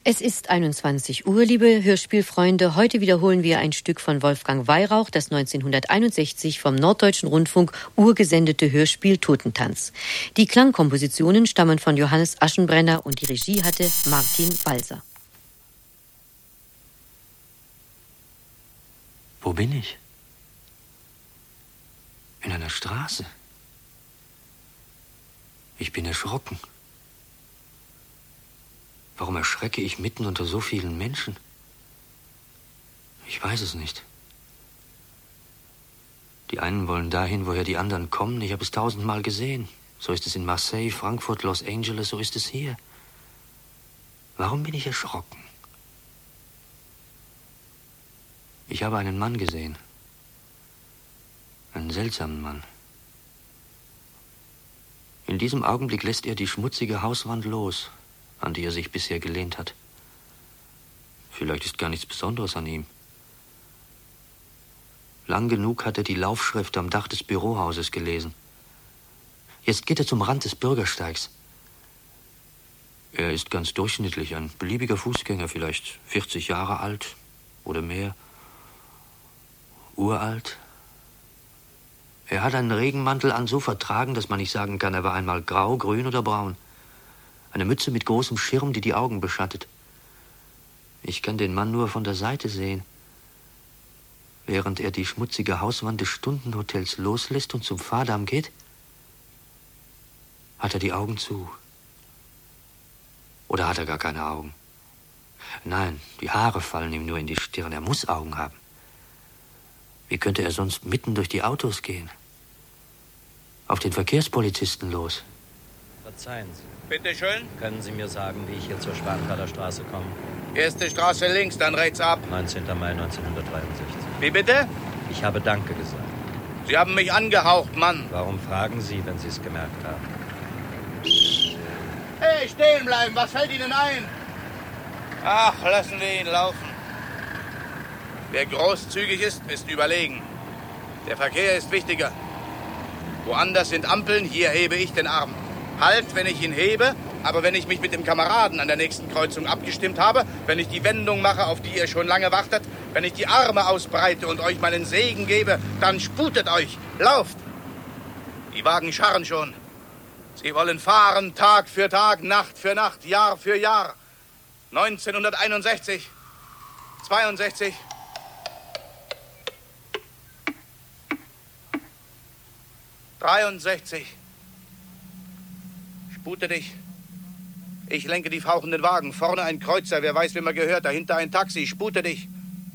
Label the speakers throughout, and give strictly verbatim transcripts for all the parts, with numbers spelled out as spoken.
Speaker 1: Es ist einundzwanzig Uhr, liebe Hörspielfreunde. Heute wiederholen wir ein Stück von Wolfgang Weyrauch, das neunzehnhunderteinundsechzig vom Norddeutschen Rundfunk urgesendete Hörspiel Totentanz. Die Klangkompositionen stammen von Johannes Aschenbrenner und die Regie hatte Martin Balser.
Speaker 2: Wo bin ich? In einer Straße. Ich bin erschrocken. Warum erschrecke ich mitten unter so vielen Menschen? Ich weiß es nicht. Die einen wollen dahin, woher die anderen kommen. Ich habe es tausendmal gesehen. So ist es in Marseille, Frankfurt, Los Angeles, so ist es hier. Warum bin ich erschrocken? Ich habe einen Mann gesehen. Einen seltsamen Mann. In diesem Augenblick lässt er die schmutzige Hauswand los, an die er sich bisher gelehnt hat. Vielleicht ist gar nichts Besonderes an ihm. Lang genug hat er die Laufschrift am Dach des Bürohauses gelesen. Jetzt geht er zum Rand des Bürgersteigs. Er ist ganz durchschnittlich, ein beliebiger Fußgänger, vielleicht vierzig Jahre alt oder mehr. Uralt. Er hat einen Regenmantel an, so vertragen, dass man nicht sagen kann, er war einmal grau, grün oder braun. Eine Mütze mit großem Schirm, die die Augen beschattet. Ich kann den Mann nur von der Seite sehen, während er die schmutzige Hauswand des Stundenhotels loslässt und zum Fahrdamm geht, hat er die Augen zu. Oder hat er gar keine Augen? Nein, die Haare fallen ihm nur in die Stirn. Er muss Augen haben. Wie könnte er sonst mitten durch die Autos gehen? Auf den Verkehrspolizisten los.
Speaker 3: Verzeihen Sie.
Speaker 4: Bitte schön.
Speaker 3: Können Sie mir sagen, wie ich hier zur Schwanthaler Straße komme?
Speaker 4: Erste Straße links, dann rechts ab.
Speaker 3: neunzehnten Mai neunzehnhundertdreiundsechzig.
Speaker 4: Wie bitte?
Speaker 3: Ich habe Danke gesagt.
Speaker 4: Sie haben mich angehaucht, Mann.
Speaker 3: Warum fragen Sie, wenn Sie es gemerkt haben?
Speaker 4: Hey, stehen bleiben, was fällt Ihnen ein? Ach, lassen wir ihn laufen. Wer großzügig ist, ist überlegen. Der Verkehr ist wichtiger. Woanders sind Ampeln, hier hebe ich den Arm. Halt, wenn ich ihn hebe, aber wenn ich mich mit dem Kameraden an der nächsten Kreuzung abgestimmt habe, wenn ich die Wendung mache, auf die ihr schon lange wartet, wenn ich die Arme ausbreite und euch meinen Segen gebe, dann sputet euch, lauft. Die Wagen scharren schon. Sie wollen fahren, Tag für Tag, Nacht für Nacht, Jahr für Jahr. neunzehnhunderteinundsechzig, zweiundsechzig. dreiundsechzig. Spute dich. Ich lenke die fauchenden Wagen. Vorne ein Kreuzer, wer weiß, wem er gehört. Dahinter ein Taxi. Spute dich.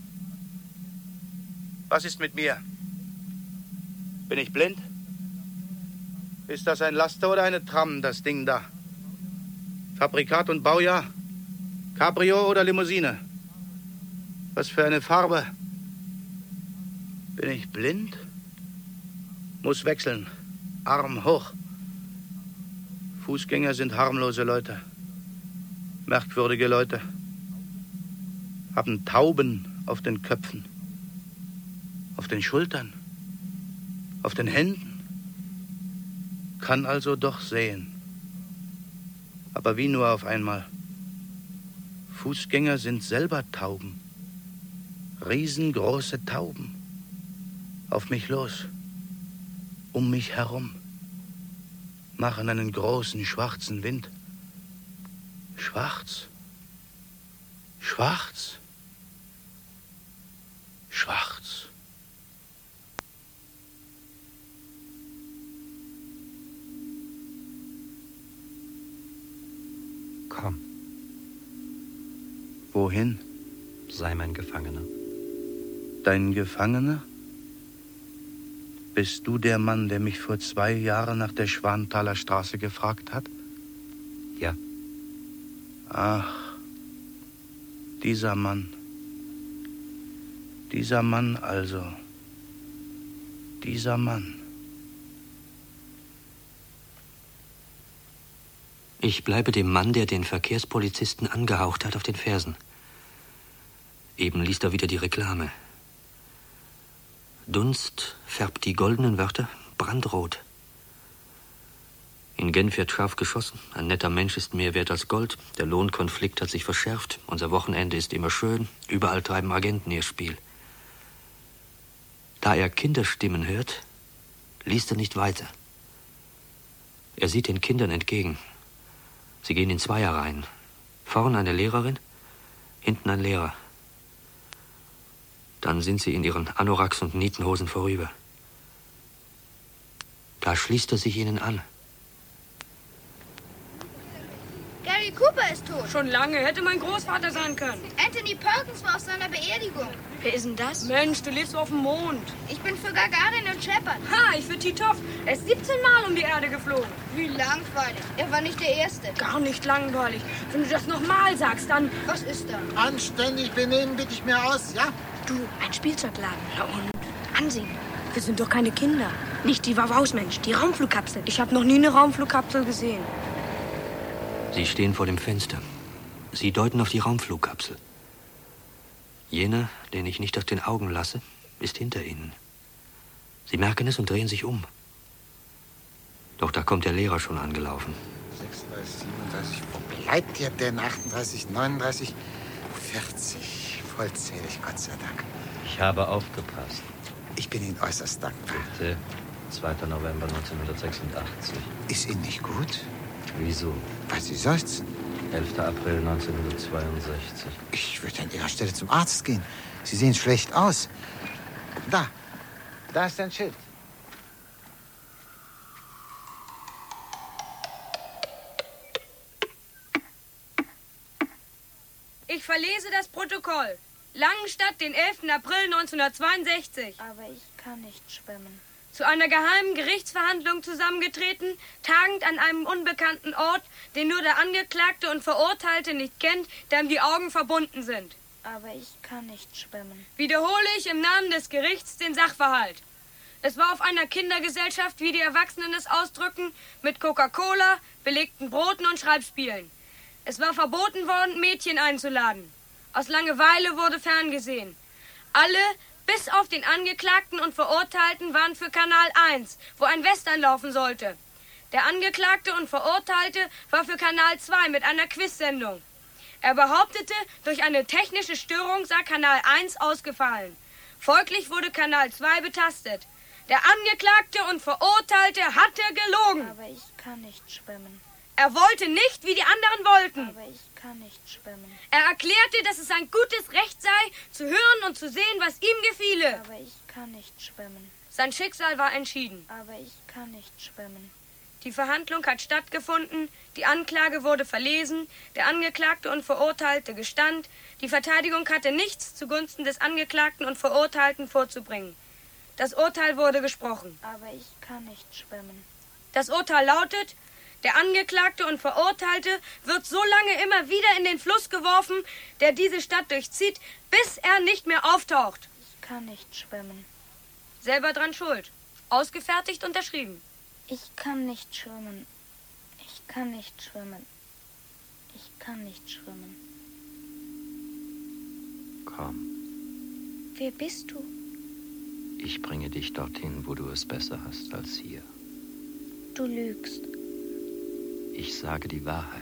Speaker 4: Was ist mit mir? Bin ich blind? Ist das ein Laster oder eine Tram, das Ding da? Fabrikat und Baujahr? Cabrio oder Limousine? Was für eine Farbe? Bin ich blind? Muss wechseln. Arm hoch. Fußgänger sind harmlose Leute. Merkwürdige Leute. Haben Tauben auf den Köpfen. Auf den Schultern. Auf den Händen. Kann also doch sehen. Aber wie nur auf einmal. Fußgänger sind selber Tauben. Riesengroße Tauben. Auf mich los. Um mich herum. Machen einen großen schwarzen Wind. Schwarz. Schwarz. Schwarz.
Speaker 3: Komm.
Speaker 4: Wohin?
Speaker 3: Sei mein Gefangener.
Speaker 4: Dein Gefangener? Bist du der Mann, der mich vor zwei Jahren nach der Schwanthaler Straße gefragt hat?
Speaker 3: Ja.
Speaker 4: Ach, dieser Mann. Dieser Mann also. Dieser Mann.
Speaker 2: Ich bleibe dem Mann, der den Verkehrspolizisten angehaucht hat, auf den Fersen. Eben liest er wieder die Reklame. Dunst färbt die goldenen Wörter brandrot. In Genf wird scharf geschossen. Ein netter Mensch ist mehr wert als Gold. Der Lohnkonflikt hat sich verschärft. Unser Wochenende ist immer schön. Überall treiben Agenten ihr Spiel. Da er Kinderstimmen hört, liest er nicht weiter. Er sieht den Kindern entgegen. Sie gehen in Zweierreihen. Vorn eine Lehrerin, hinten ein Lehrer. Dann sind sie in ihren Anoraks und Nietenhosen vorüber. Da schließt er sich ihnen an.
Speaker 5: Gary Cooper ist tot.
Speaker 6: Schon lange. Hätte mein Großvater sein können.
Speaker 5: Anthony Perkins war auf seiner Beerdigung.
Speaker 6: Wer ist denn das? Mensch, du lebst auf dem Mond.
Speaker 5: Ich bin für Gagarin und Shepard.
Speaker 6: Ha, ich für Titov. Er ist siebzehn Mal um die Erde geflogen.
Speaker 5: Wie langweilig. Er war nicht der Erste.
Speaker 6: Gar nicht langweilig. Wenn du das nochmal sagst, dann...
Speaker 5: Was ist da?
Speaker 7: Anständig benehmen bitte ich mir aus, ja?
Speaker 6: Du, ein Spielzeugladen. Und ansehen. Wir sind doch keine Kinder. Nicht die Wawaus, Mensch. Die Raumflugkapsel. Ich habe noch nie eine Raumflugkapsel gesehen.
Speaker 2: Sie stehen vor dem Fenster. Sie deuten auf die Raumflugkapsel. Jener, den ich nicht aus den Augen lasse, ist hinter ihnen. Sie merken es und drehen sich um. Doch da kommt der Lehrer schon angelaufen.
Speaker 7: sechsunddreißig, siebenunddreißig, wo bleibt ihr denn? achtunddreißig, neununddreißig, vierzig. Vollzählig, Gott sei Dank.
Speaker 3: Ich habe aufgepasst.
Speaker 7: Ich bin Ihnen äußerst dankbar.
Speaker 3: Bitte. zweiter November neunzehnhundertsechsundachtzig.
Speaker 7: Ist Ihnen nicht gut?
Speaker 3: Wieso?
Speaker 7: Weil Sie seufzen.
Speaker 3: elfter April neunzehnhundertzweiundsechzig.
Speaker 7: Ich würde an Ihrer Stelle zum Arzt gehen. Sie sehen schlecht aus. Da. Da ist ein Schild.
Speaker 6: Ich verlese das Protokoll. Langenstadt, den elften April neunzehnhundertzweiundsechzig.
Speaker 5: Aber ich kann nicht schwimmen.
Speaker 6: Zu einer geheimen Gerichtsverhandlung zusammengetreten, tagend an einem unbekannten Ort, den nur der Angeklagte und Verurteilte nicht kennt, da ihm die Augen verbunden sind.
Speaker 5: Aber ich kann nicht schwimmen.
Speaker 6: Wiederhole ich im Namen des Gerichts den Sachverhalt. Es war auf einer Kindergesellschaft, wie die Erwachsenen es ausdrücken, mit Coca-Cola, belegten Broten und Schreibspielen. Es war verboten worden, Mädchen einzuladen. Aus Langeweile wurde ferngesehen. Alle, bis auf den Angeklagten und Verurteilten, waren für Kanal eins, wo ein Western laufen sollte. Der Angeklagte und Verurteilte war für Kanal zwei mit einer Quizsendung. Er behauptete, durch eine technische Störung sei Kanal eins ausgefallen. Folglich wurde Kanal zwei betastet. Der Angeklagte und Verurteilte hatte gelogen.
Speaker 5: Aber ich kann nicht schwimmen.
Speaker 6: Er wollte nicht, wie die anderen wollten.
Speaker 5: Aber ich kann nicht schwimmen.
Speaker 6: Er erklärte, dass es sein gutes Recht sei, zu hören und zu sehen, was ihm gefiele.
Speaker 5: Aber ich kann nicht schwimmen.
Speaker 6: Sein Schicksal war entschieden.
Speaker 5: Aber ich kann nicht schwimmen.
Speaker 6: Die Verhandlung hat stattgefunden, die Anklage wurde verlesen, der Angeklagte und Verurteilte gestand, die Verteidigung hatte nichts zugunsten des Angeklagten und Verurteilten vorzubringen. Das Urteil wurde gesprochen.
Speaker 5: Aber ich kann nicht schwimmen.
Speaker 6: Das Urteil lautet: Der Angeklagte und Verurteilte wird so lange immer wieder in den Fluss geworfen, der diese Stadt durchzieht, bis er nicht mehr auftaucht.
Speaker 5: Ich kann nicht schwimmen.
Speaker 6: Selber dran schuld. Ausgefertigt, unterschrieben.
Speaker 5: Ich kann nicht schwimmen. Ich kann nicht schwimmen. Ich kann nicht schwimmen.
Speaker 3: Komm,
Speaker 5: Wer bist du?
Speaker 3: ich bringe dich dorthin, wo du es besser hast als hier.
Speaker 5: Du lügst.
Speaker 3: Ich sage die Wahrheit.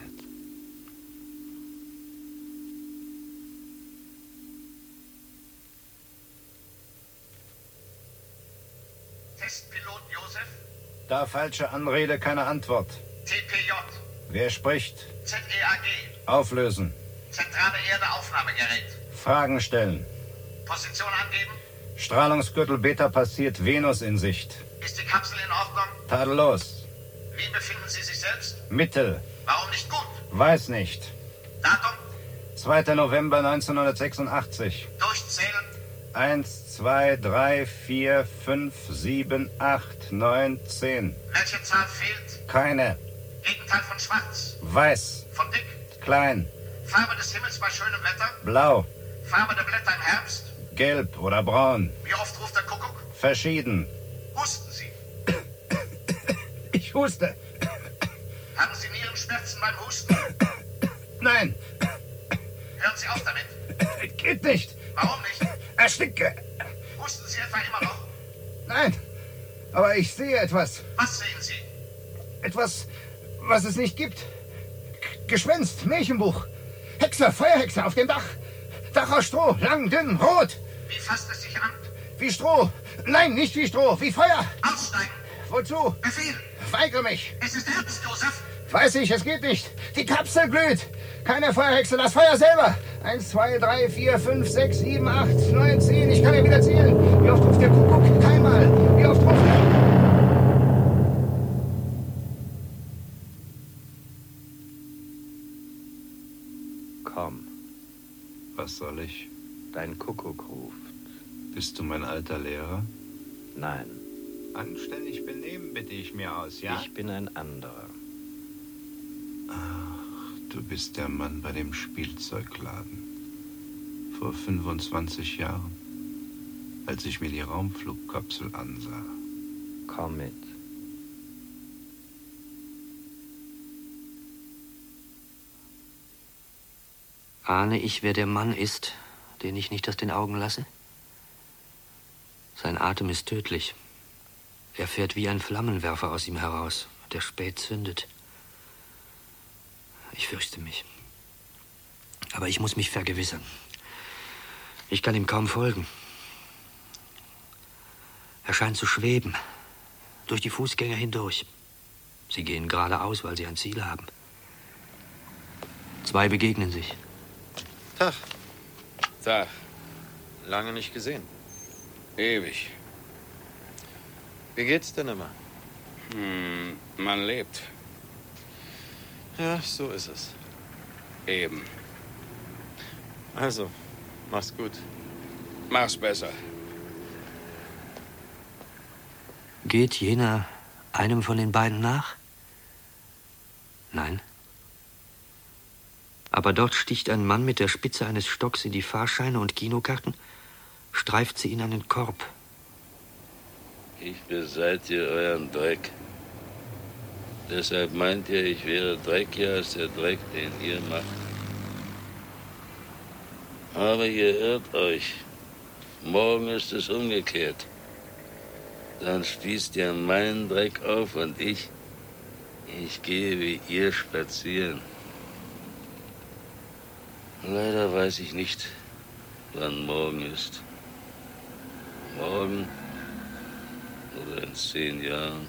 Speaker 4: Testpilot Josef.
Speaker 8: Da falsche Anrede, keine Antwort.
Speaker 4: T P J.
Speaker 8: Wer spricht?
Speaker 4: Z E A G.
Speaker 8: Auflösen.
Speaker 4: Zentrale Erde Aufnahmegerät.
Speaker 8: Fragen stellen.
Speaker 4: Position angeben.
Speaker 8: Strahlungsgürtel Beta passiert, Venus in Sicht.
Speaker 4: Ist die Kapsel in Ordnung?
Speaker 8: Tadellos.
Speaker 4: Wie befinden Sie sich selbst?
Speaker 8: Mittel.
Speaker 4: Warum nicht gut?
Speaker 8: Weiß nicht.
Speaker 4: Datum?
Speaker 8: zweiter November neunzehnhundertsechsundachtzig.
Speaker 4: Durchzählen.
Speaker 8: Eins, zwei, drei, vier, fünf, sieben, acht, neun, zehn.
Speaker 4: Welche Zahl fehlt?
Speaker 8: Keine.
Speaker 4: Gegenteil von schwarz.
Speaker 8: Weiß.
Speaker 4: Von dick.
Speaker 8: Klein.
Speaker 4: Farbe des Himmels bei schönem Wetter.
Speaker 8: Blau.
Speaker 4: Farbe der Blätter im Herbst.
Speaker 8: Gelb oder braun.
Speaker 4: Wie oft ruft der Kuckuck?
Speaker 8: Verschieden.
Speaker 4: Husten Sie.
Speaker 8: Ich huste.
Speaker 4: Haben Sie Nierenschmerzen beim Husten?
Speaker 8: Nein.
Speaker 4: Hören Sie auf damit.
Speaker 8: Geht nicht.
Speaker 4: Warum nicht?
Speaker 8: Ersticke.
Speaker 4: Husten Sie etwa immer noch?
Speaker 8: Nein. Aber ich sehe etwas.
Speaker 4: Was sehen Sie?
Speaker 8: Etwas was es nicht gibt. Gespenst, Märchenbuch, Hexe, Feuerhexe auf dem Dach. Dach aus Stroh, lang, dünn, rot.
Speaker 7: Wie fasst es sich an?
Speaker 8: Wie Stroh. Nein, nicht wie Stroh, wie Feuer.
Speaker 7: Aussteigen.
Speaker 8: Wozu?
Speaker 7: Befehl.
Speaker 8: Weigere mich.
Speaker 7: Es ist Herbst, Josef.
Speaker 8: Weiß ich, es geht nicht. Die Kapsel glüht. Keine Feuerhexe, das Feuer selber. Eins, zwei, drei, vier, fünf, sechs, sieben, acht, neun, zehn. Ich kann ja wieder zählen. Wie oft ruft der Kuckuck? Keinmal. Wie oft ruft er?
Speaker 3: Komm.
Speaker 9: Was soll ich?
Speaker 3: Dein Kuckuck ruft.
Speaker 9: Bist du mein alter Lehrer?
Speaker 3: Nein.
Speaker 9: Anständig benehmen bitte ich mir aus, ja?
Speaker 3: Ich bin ein anderer.
Speaker 9: Ach, du bist der Mann bei dem Spielzeugladen. Vor fünfundzwanzig Jahren, als ich mir die Raumflugkapsel ansah.
Speaker 3: Komm mit.
Speaker 2: Ahne ich, wer der Mann ist, den ich nicht aus den Augen lasse? Sein Atem ist tödlich. Er fährt wie ein Flammenwerfer aus ihm heraus, der spät zündet. Ich fürchte mich. Aber ich muss mich vergewissern. Ich kann ihm kaum folgen. Er scheint zu schweben, durch die Fußgänger hindurch. Sie gehen geradeaus, weil sie ein Ziel haben. Zwei begegnen sich.
Speaker 3: Tag.
Speaker 4: Tag.
Speaker 3: Lange nicht gesehen.
Speaker 4: Ewig.
Speaker 3: Wie geht's denn immer?
Speaker 4: Hm, man lebt.
Speaker 3: Ja, so ist es.
Speaker 4: Eben.
Speaker 3: Also, mach's gut.
Speaker 4: Mach's besser.
Speaker 2: Geht jener einem von den beiden nach? Nein. Aber dort sticht ein Mann mit der Spitze eines Stocks in die Fahrscheine und Kinokarten, streift sie in einen Korb.
Speaker 10: Ich beseitige euren Dreck. Deshalb meint ihr, ich wäre dreckiger als der Dreck, den ihr macht. Aber ihr irrt euch. Morgen ist es umgekehrt. Dann spießt ihr meinen Dreck auf und ich, ich gehe wie ihr spazieren. Leider weiß ich nicht, wann morgen ist. Morgen oder in zehn Jahren.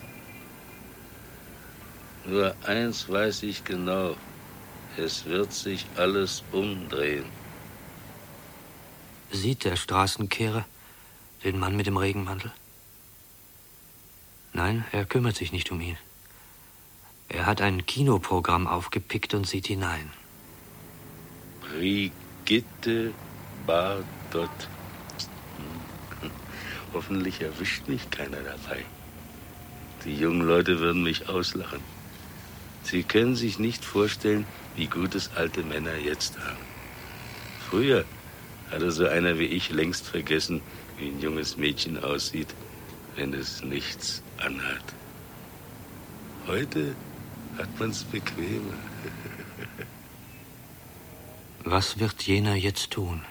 Speaker 10: Nur eins weiß ich genau. Es wird sich alles umdrehen.
Speaker 2: Sieht der Straßenkehrer den Mann mit dem Regenmantel? Nein, er kümmert sich nicht um ihn. Er hat ein Kinoprogramm aufgepickt und sieht hinein.
Speaker 10: Brigitte Bardot. Hoffentlich erwischt mich keiner dabei. Die jungen Leute würden mich auslachen. Sie können sich nicht vorstellen, wie gut es alte Männer jetzt haben. Früher hatte so einer wie ich längst vergessen, wie ein junges Mädchen aussieht, wenn es nichts anhat. Heute hat man's bequemer.
Speaker 2: Was wird jener jetzt tun?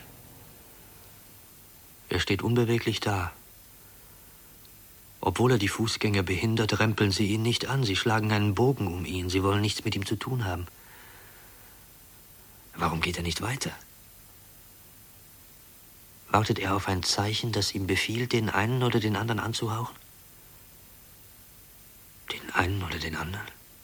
Speaker 2: Er steht unbeweglich da. Obwohl er die Fußgänger behindert, rempeln sie ihn nicht an. Sie schlagen einen Bogen um ihn. Sie wollen nichts mit ihm zu tun haben. Warum geht er nicht weiter? Wartet er auf ein Zeichen, das ihm befiehlt, den einen oder den anderen anzuhauchen? Den einen oder den anderen?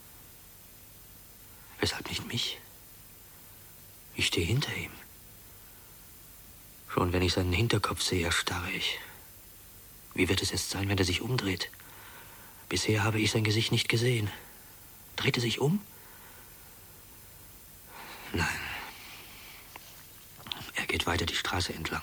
Speaker 2: Weshalb nicht mich? Ich stehe hinter ihm. Schon wenn ich seinen Hinterkopf sehe, erstarre ich. Wie wird es jetzt sein, wenn er sich umdreht? Bisher habe ich sein Gesicht nicht gesehen. Dreht er sich um? Nein. Er geht weiter die Straße entlang.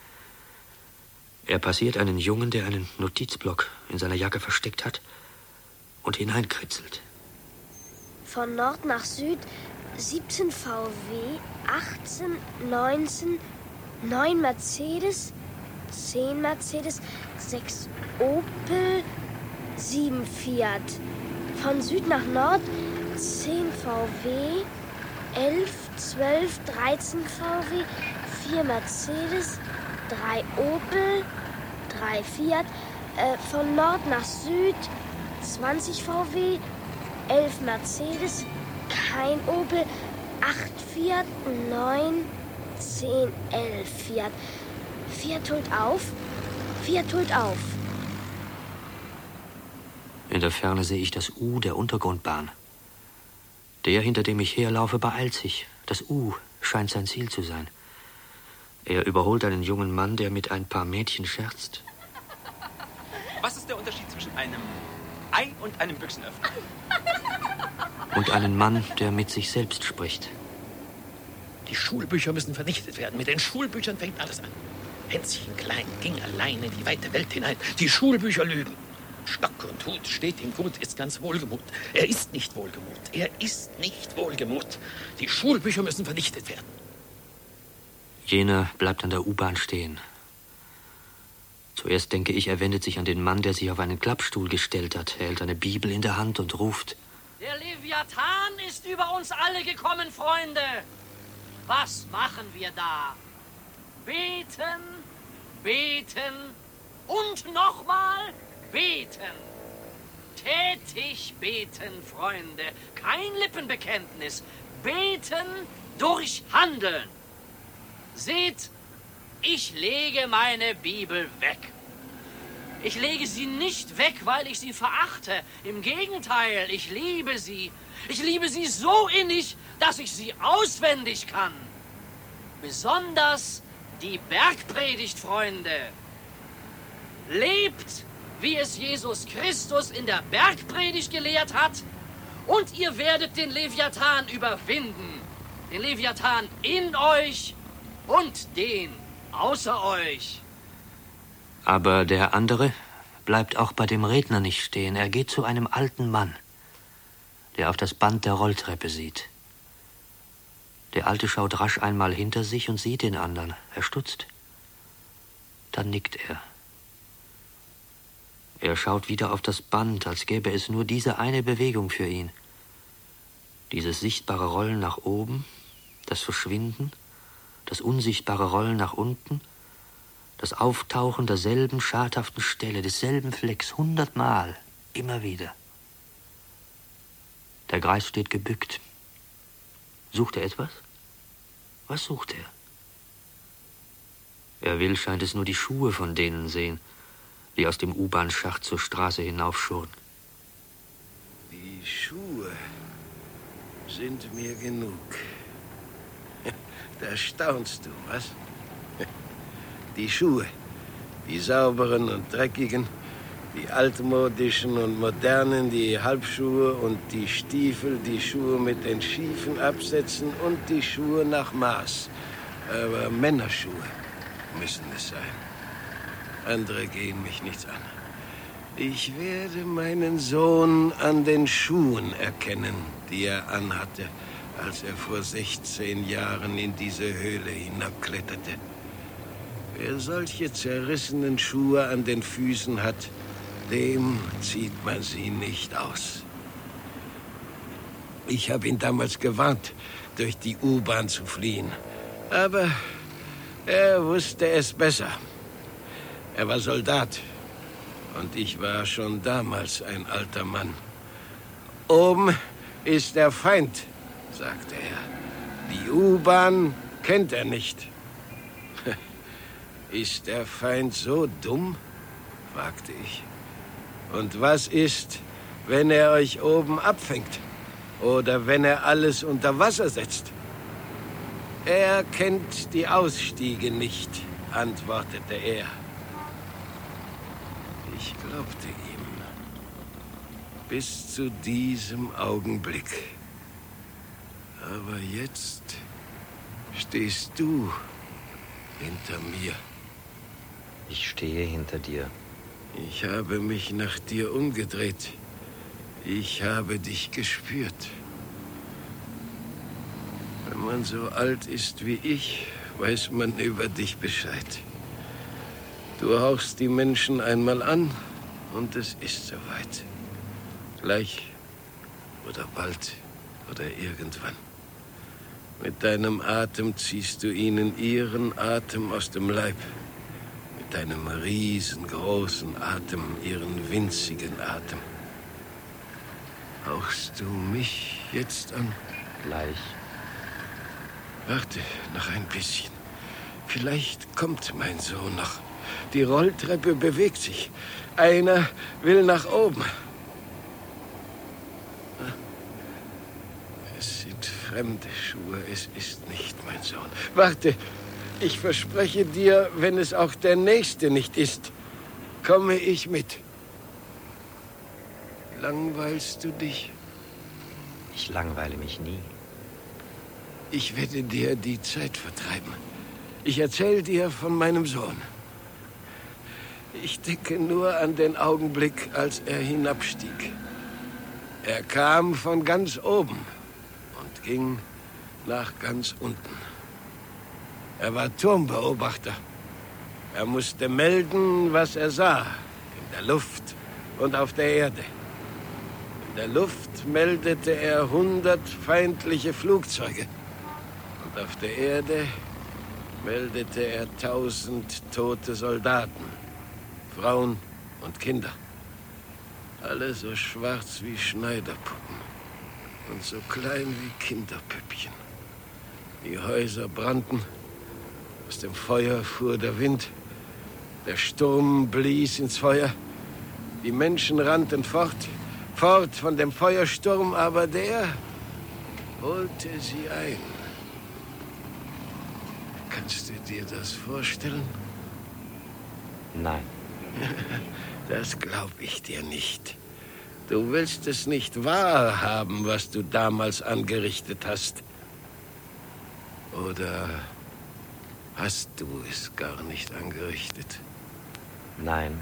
Speaker 2: Er passiert einen Jungen, der einen Notizblock in seiner Jacke versteckt hat und hineinkritzelt.
Speaker 11: Von Nord nach Süd siebzehn V W, achtzehn, neunzehn, neun Mercedes, zehn Mercedes, sechs Opel, sieben Fiat. Von Süd nach Nord zehn V W, elf, zwölf, dreizehn V W, vier Mercedes, drei Opel, drei Fiat. Äh, von Nord nach Süd zwanzig V W, elf Mercedes, kein Opel, acht Fiat, neun, zehn, elf Fiat. Fiat holt auf, Fiat holt auf.
Speaker 2: In der Ferne sehe ich das U der Untergrundbahn. Der, hinter dem ich herlaufe, beeilt sich. Das U scheint sein Ziel zu sein. Er überholt einen jungen Mann, der mit ein paar Mädchen scherzt.
Speaker 12: Was ist der Unterschied zwischen einem Ei und einem Büchsenöffner?
Speaker 2: Und einen Mann, der mit sich selbst spricht.
Speaker 13: Die Schulbücher müssen vernichtet werden. Mit den Schulbüchern fängt alles an. Hänschen Klein ging allein in die weite Welt hinein. Die Schulbücher lügen. Stock und Hut steht ihm gut, ist ganz wohlgemut. Er ist nicht wohlgemut. Er ist nicht wohlgemut. Die Schulbücher müssen vernichtet werden.
Speaker 2: Jener bleibt an der U-Bahn stehen. Zuerst denke ich, er wendet sich an den Mann, der sich auf einen Klappstuhl gestellt hat. Er hält eine Bibel in der Hand und ruft:
Speaker 14: Der Leviathan ist über uns alle gekommen, Freunde. Was machen wir da? Beten, beten und nochmal beten. Tätig beten, Freunde. Kein Lippenbekenntnis. Beten durch Handeln. Seht, ich lege meine Bibel weg. Ich lege sie nicht weg, weil ich sie verachte. Im Gegenteil, ich liebe sie. Ich liebe sie so innig, dass ich sie auswendig kann. Besonders die Bergpredigt, Freunde. Lebt, wie es Jesus Christus in der Bergpredigt gelehrt hat, und ihr werdet den Leviathan überwinden. Den Leviathan in euch und den außer euch.
Speaker 2: Aber der andere bleibt auch bei dem Redner nicht stehen. Er geht zu einem alten Mann, der auf das Band der Rolltreppe sieht. Der Alte schaut rasch einmal hinter sich und sieht den anderen. Er stutzt. Dann nickt er. Er schaut wieder auf das Band, als gäbe es nur diese eine Bewegung für ihn. Dieses sichtbare Rollen nach oben, das Verschwinden, das unsichtbare Rollen nach unten, das Auftauchen derselben schadhaften Stelle, desselben Flecks, hundertmal, immer wieder. Der Greis steht gebückt. Sucht er etwas? Was sucht er? Er will, scheint es, nur die Schuhe von denen sehen, die aus dem U-Bahn-Schacht zur Straße hinaufschurren.
Speaker 15: Die Schuhe sind mir genug. Da staunst du, was? Die Schuhe, die sauberen und dreckigen, die altmodischen und modernen, die Halbschuhe und die Stiefel, die Schuhe mit den schiefen Absätzen und die Schuhe nach Maß. Aber Männerschuhe müssen es sein. Andere gehen mich nichts an. Ich werde meinen Sohn an den Schuhen erkennen, die er anhatte, als er vor sechzehn Jahren in diese Höhle hinabkletterte. Wer solche zerrissenen Schuhe an den Füßen hat, dem zieht man sie nicht aus. Ich habe ihn damals gewarnt, durch die U-Bahn zu fliehen. Aber er wusste es besser. Er war Soldat. Und ich war schon damals ein alter Mann. Oben ist der Feind, sagte er. Die U-Bahn kennt er nicht. Ist der Feind so dumm? Fragte ich. Und was ist, wenn er euch oben abfängt? Oder wenn er alles unter Wasser setzt? Er kennt die Ausstiege nicht, antwortete er. Ich glaubte ihm. Bis zu diesem Augenblick. Aber jetzt stehst du hinter mir.
Speaker 3: Ich stehe hinter dir.
Speaker 15: Ich habe mich nach dir umgedreht. Ich habe dich gespürt. Wenn man so alt ist wie ich, weiß man über dich Bescheid. Du hauchst die Menschen einmal an und es ist soweit. Gleich oder bald oder irgendwann. Mit deinem Atem ziehst du ihnen ihren Atem aus dem Leib. Mit deinem riesengroßen Atem ihren winzigen Atem. Hauchst du mich jetzt an?
Speaker 3: Gleich.
Speaker 15: Warte noch ein bisschen. Vielleicht kommt mein Sohn noch. Die Rolltreppe bewegt sich. Einer will nach oben. Es sind fremde Schuhe. Es ist nicht mein Sohn. Warte, ich verspreche dir, wenn es auch der Nächste nicht ist, komme ich mit. Langweilst du dich?
Speaker 3: Ich langweile mich nie.
Speaker 15: Ich werde dir die Zeit vertreiben. Ich erzähle dir von meinem Sohn. Ich denke nur an den Augenblick, als er hinabstieg. Er kam von ganz oben und ging nach ganz unten. Er war Turmbeobachter. Er musste melden, was er sah, in der Luft und auf der Erde. In der Luft meldete er hundert feindliche Flugzeuge. Und auf der Erde meldete er tausend tote Soldaten, Frauen und Kinder. Alle so schwarz wie Schneiderpuppen und so klein wie Kinderpüppchen. Die Häuser brannten, aus dem Feuer fuhr der Wind, der Sturm blies ins Feuer, die Menschen rannten fort, fort von dem Feuersturm, aber der holte sie ein. Kannst du dir das vorstellen?
Speaker 3: Nein.
Speaker 15: Das glaub ich dir nicht. Du willst es nicht wahrhaben, was du damals angerichtet hast. Oder hast du es gar nicht angerichtet?
Speaker 3: Nein.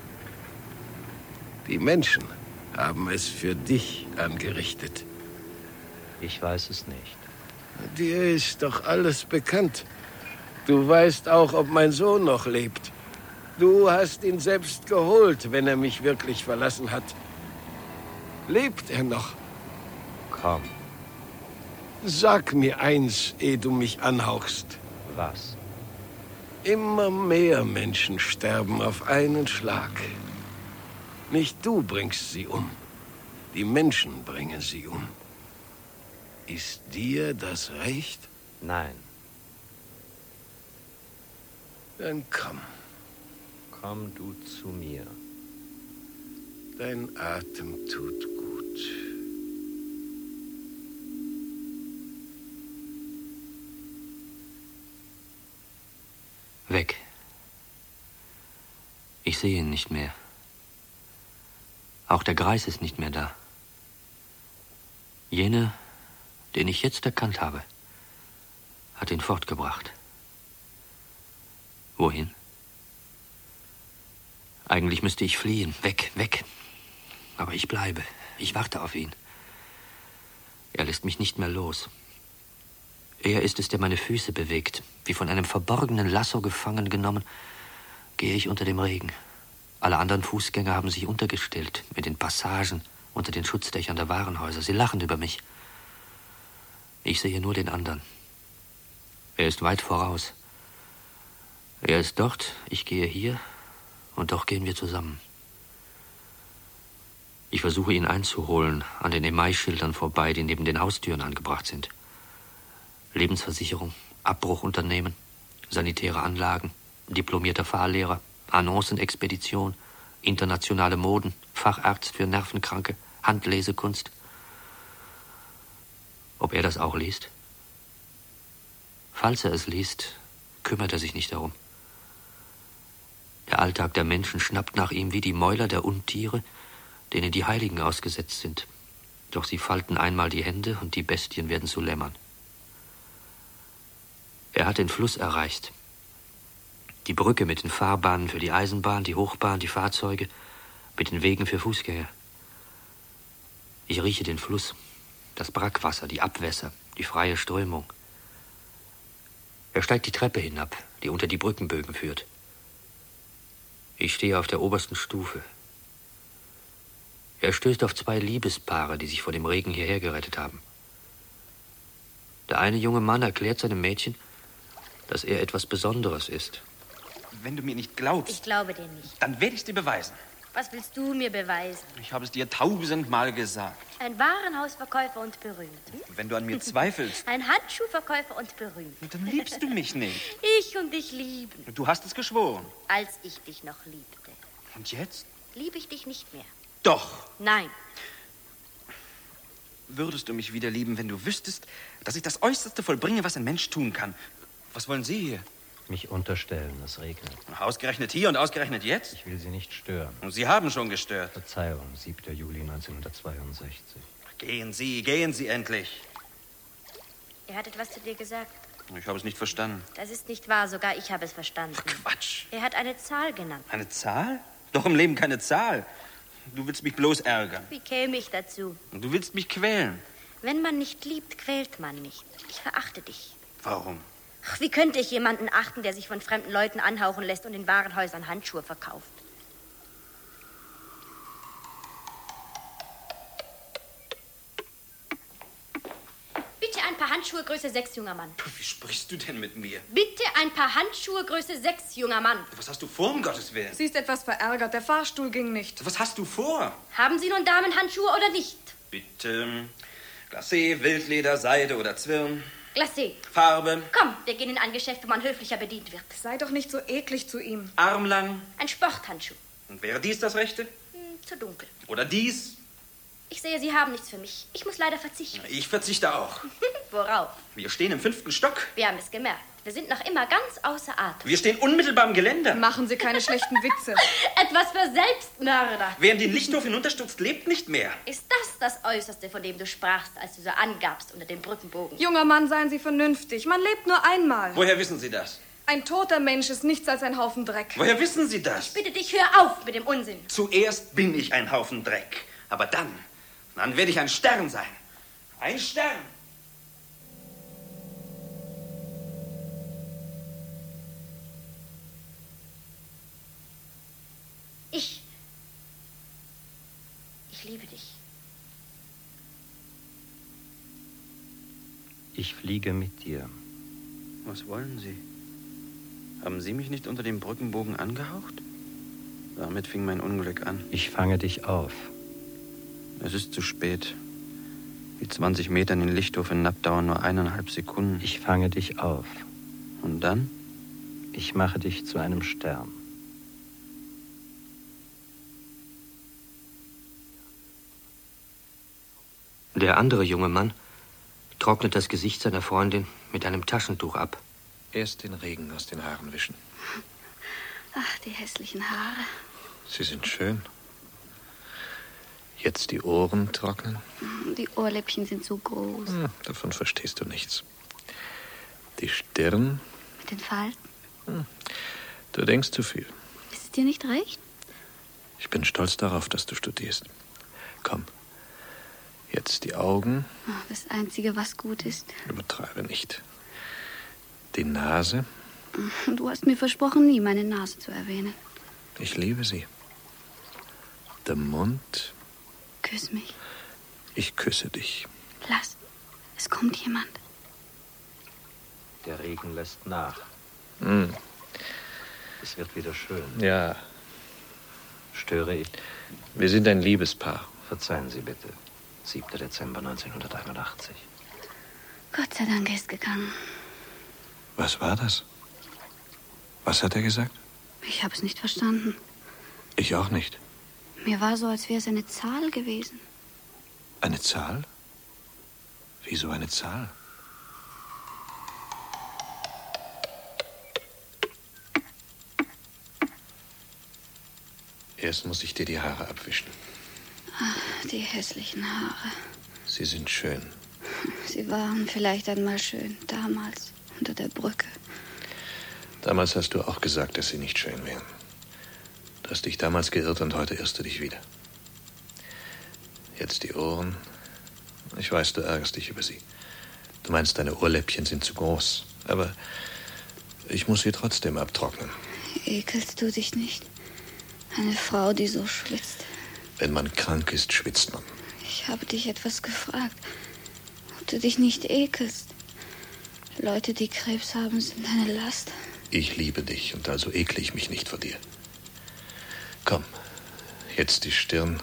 Speaker 15: Die Menschen haben es für dich angerichtet.
Speaker 3: Ich weiß es nicht.
Speaker 15: Dir ist doch alles bekannt. Du weißt auch, ob mein Sohn noch lebt. Du hast ihn selbst geholt, wenn er mich wirklich verlassen hat. Lebt er noch?
Speaker 3: Komm.
Speaker 15: Sag mir eins, ehe du mich anhauchst.
Speaker 3: Was?
Speaker 15: Immer mehr Menschen sterben auf einen Schlag. Nicht du bringst sie um. Die Menschen bringen sie um. Ist dir das recht?
Speaker 3: Nein.
Speaker 15: Dann komm.
Speaker 3: Komm du zu mir.
Speaker 15: Dein Atem tut gut.
Speaker 2: Weg. Ich sehe ihn nicht mehr. Auch der Greis ist nicht mehr da. Jener, den ich jetzt erkannt habe, hat ihn fortgebracht. Wohin? Eigentlich müsste ich fliehen. Weg, weg. Aber ich bleibe. Ich warte auf ihn. Er lässt mich nicht mehr los. Er ist es, der meine Füße bewegt. Wie von einem verborgenen Lasso gefangen genommen, gehe ich unter dem Regen. Alle anderen Fußgänger haben sich untergestellt, in den Passagen, unter den Schutzdächern der Warenhäuser. Sie lachen über mich. Ich sehe nur den anderen. Er ist weit voraus. Er ist dort, ich gehe hier, und doch gehen wir zusammen. Ich versuche ihn einzuholen, an den Emailschildern vorbei, die neben den Haustüren angebracht sind. Lebensversicherung, Abbruchunternehmen, sanitäre Anlagen, diplomierter Fahrlehrer, Annoncenexpedition, internationale Moden, Facharzt für Nervenkranke, Handlesekunst. Ob er das auch liest? Falls er es liest, kümmert er sich nicht darum. Der Alltag der Menschen schnappt nach ihm wie die Mäuler der Untiere, denen die Heiligen ausgesetzt sind. Doch sie falten einmal die Hände und die Bestien werden zu Lämmern. Er hat den Fluss erreicht. Die Brücke mit den Fahrbahnen für die Eisenbahn, die Hochbahn, die Fahrzeuge, mit den Wegen für Fußgänger. Ich rieche den Fluss, das Brackwasser, die Abwässer, die freie Strömung. Er steigt die Treppe hinab, die unter die Brückenbögen führt. Ich stehe auf der obersten Stufe. Er stößt auf zwei Liebespaare, die sich vor dem Regen hierher gerettet haben. Der eine junge Mann erklärt seinem Mädchen, dass er etwas Besonderes ist.
Speaker 12: Wenn du mir nicht glaubst...
Speaker 16: Ich glaube dir nicht.
Speaker 12: Dann werde ich es dir beweisen.
Speaker 16: Was willst du mir beweisen?
Speaker 12: Ich habe es dir tausendmal gesagt.
Speaker 16: Ein Warenhausverkäufer und berühmt.
Speaker 12: Wenn du an mir zweifelst,
Speaker 16: Ein Handschuhverkäufer und berühmt.
Speaker 12: dann liebst du mich nicht.
Speaker 16: Ich und dich lieben.
Speaker 12: Du hast es geschworen.
Speaker 16: Als ich dich noch liebte.
Speaker 12: Und jetzt?
Speaker 16: Liebe ich dich nicht mehr.
Speaker 12: Doch.
Speaker 16: Nein.
Speaker 12: Würdest du mich wieder lieben, wenn du wüsstest, dass ich das Äußerste vollbringe, was ein Mensch tun kann? Was wollen Sie hier?
Speaker 3: Mich unterstellen, es regnet.
Speaker 12: Ausgerechnet hier und ausgerechnet jetzt?
Speaker 3: Ich will Sie nicht stören.
Speaker 12: Und Sie haben schon gestört.
Speaker 3: Verzeihung, siebter Juli neunzehnhundertzweiundsechzig.
Speaker 12: Gehen Sie, gehen Sie endlich.
Speaker 16: Er hat etwas zu dir gesagt.
Speaker 12: Ich habe es nicht verstanden.
Speaker 16: Das ist nicht wahr, sogar ich habe es verstanden.
Speaker 12: Quatsch.
Speaker 16: Er hat eine Zahl genannt.
Speaker 12: Eine Zahl? Doch im Leben keine Zahl. Du willst mich bloß ärgern.
Speaker 16: Wie käme ich dazu?
Speaker 12: Und du willst mich quälen.
Speaker 16: Wenn man nicht liebt, quält man nicht. Ich verachte dich.
Speaker 12: Warum?
Speaker 16: Ach, wie könnte ich jemanden achten, der sich von fremden Leuten anhauchen lässt und in Warenhäusern Handschuhe verkauft? Bitte ein paar Handschuhe Größe sechs, junger Mann.
Speaker 12: Wie sprichst du denn mit mir?
Speaker 16: Bitte ein paar Handschuhe Größe sechs, junger Mann.
Speaker 12: Was hast du vor, um Gottes Willen?
Speaker 6: Sie ist etwas verärgert. Der Fahrstuhl ging nicht.
Speaker 12: Was hast du vor?
Speaker 16: Haben Sie nun Damenhandschuhe oder nicht?
Speaker 12: Bitte. Glacé, Wildleder, Seide oder Zwirn.
Speaker 16: Glacé.
Speaker 12: Farbe.
Speaker 16: Komm, wir gehen in ein Geschäft, wo man höflicher bedient wird.
Speaker 6: Sei doch nicht so eklig zu ihm.
Speaker 12: Armlang.
Speaker 16: Ein Sporthandschuh.
Speaker 12: Und wäre dies das Rechte?
Speaker 16: Hm, zu dunkel.
Speaker 12: Oder dies?
Speaker 16: Ich sehe, Sie haben nichts für mich. Ich muss leider verzichten.
Speaker 12: Ich verzichte auch.
Speaker 16: Worauf?
Speaker 12: Wir stehen im fünften Stock.
Speaker 16: Wir haben es gemerkt. Wir sind noch immer ganz außer Atem.
Speaker 12: Wir stehen unmittelbar am Geländer.
Speaker 6: Machen Sie keine schlechten Witze.
Speaker 16: Etwas für Selbstmörder.
Speaker 12: Wer in den Lichthof hinunterstürzt, lebt nicht mehr.
Speaker 16: Ist das das Äußerste, von dem du sprachst, als du so angabst unter dem Brückenbogen?
Speaker 6: Junger Mann, seien Sie vernünftig. Man lebt nur einmal.
Speaker 12: Woher wissen Sie das?
Speaker 6: Ein toter Mensch ist nichts als ein Haufen Dreck.
Speaker 12: Woher wissen Sie das?
Speaker 16: Ich bitte dich, hör auf mit dem Unsinn.
Speaker 12: Zuerst bin ich ein Haufen Dreck. Aber dann, dann werde ich ein Stern sein. Ein Stern.
Speaker 16: Ich. Ich liebe dich.
Speaker 3: Ich fliege mit dir.
Speaker 12: Was wollen Sie? Haben Sie mich nicht unter dem Brückenbogen angehaucht? Damit fing mein Unglück an.
Speaker 3: Ich fange dich auf.
Speaker 12: Es ist zu spät. Die zwanzig Meter in den Lichthof hinab dauern nur eineinhalb Sekunden.
Speaker 3: Ich fange dich auf.
Speaker 12: Und dann?
Speaker 3: Ich mache dich zu einem Stern.
Speaker 2: Der andere junge Mann trocknet das Gesicht seiner Freundin mit einem Taschentuch ab.
Speaker 9: Erst den Regen aus den Haaren wischen.
Speaker 5: Ach, die hässlichen Haare.
Speaker 9: Sie sind schön. Jetzt die Ohren trocknen.
Speaker 5: Die Ohrläppchen sind so groß.
Speaker 9: Hm, davon verstehst du nichts. Die Stirn.
Speaker 5: Mit den Falten.
Speaker 9: Hm, du denkst zu viel.
Speaker 5: Ist es dir nicht recht?
Speaker 9: Ich bin stolz darauf, dass du studierst. Komm. Jetzt die Augen.
Speaker 5: Ach, das Einzige, was gut ist.
Speaker 9: Übertreibe nicht. Die Nase.
Speaker 5: Du hast mir versprochen, nie meine Nase zu erwähnen.
Speaker 9: Ich liebe sie. Der Mund.
Speaker 5: Küss mich.
Speaker 9: Ich küsse dich.
Speaker 5: Lass. Es kommt jemand.
Speaker 3: Der Regen lässt nach.
Speaker 9: Hm.
Speaker 3: Es wird wieder schön.
Speaker 9: Ja.
Speaker 3: Störe ich?
Speaker 9: Wir sind ein Liebespaar.
Speaker 3: Verzeihen Sie bitte. siebter Dezember neunzehnhunderteinundachtzig.
Speaker 5: Gott sei Dank, er ist gegangen.
Speaker 9: Was war das? Was hat er gesagt?
Speaker 5: Ich habe es nicht verstanden.
Speaker 9: Ich auch nicht.
Speaker 5: Mir war so, als wäre es eine Zahl gewesen.
Speaker 9: Eine Zahl? Wieso eine Zahl? Erst muss ich dir die Haare abwischen.
Speaker 5: Ach, die hässlichen Haare.
Speaker 9: Sie sind schön.
Speaker 5: Sie waren vielleicht einmal schön, damals, unter der Brücke.
Speaker 9: Damals hast du auch gesagt, dass sie nicht schön wären. Du hast dich damals geirrt und heute irrst du dich wieder. Jetzt die Ohren. Ich weiß, du ärgerst dich über sie. Du meinst, deine Ohrläppchen sind zu groß. Aber ich muss sie trotzdem abtrocknen.
Speaker 5: Ekelst du dich nicht? Eine Frau, die so schwitzt.
Speaker 9: Wenn man krank ist, schwitzt man.
Speaker 5: Ich habe dich etwas gefragt, ob du dich nicht ekelst. Leute, die Krebs haben, sind eine Last.
Speaker 9: Ich liebe dich und also ekle ich mich nicht vor dir. Komm, Jetzt die Stirn.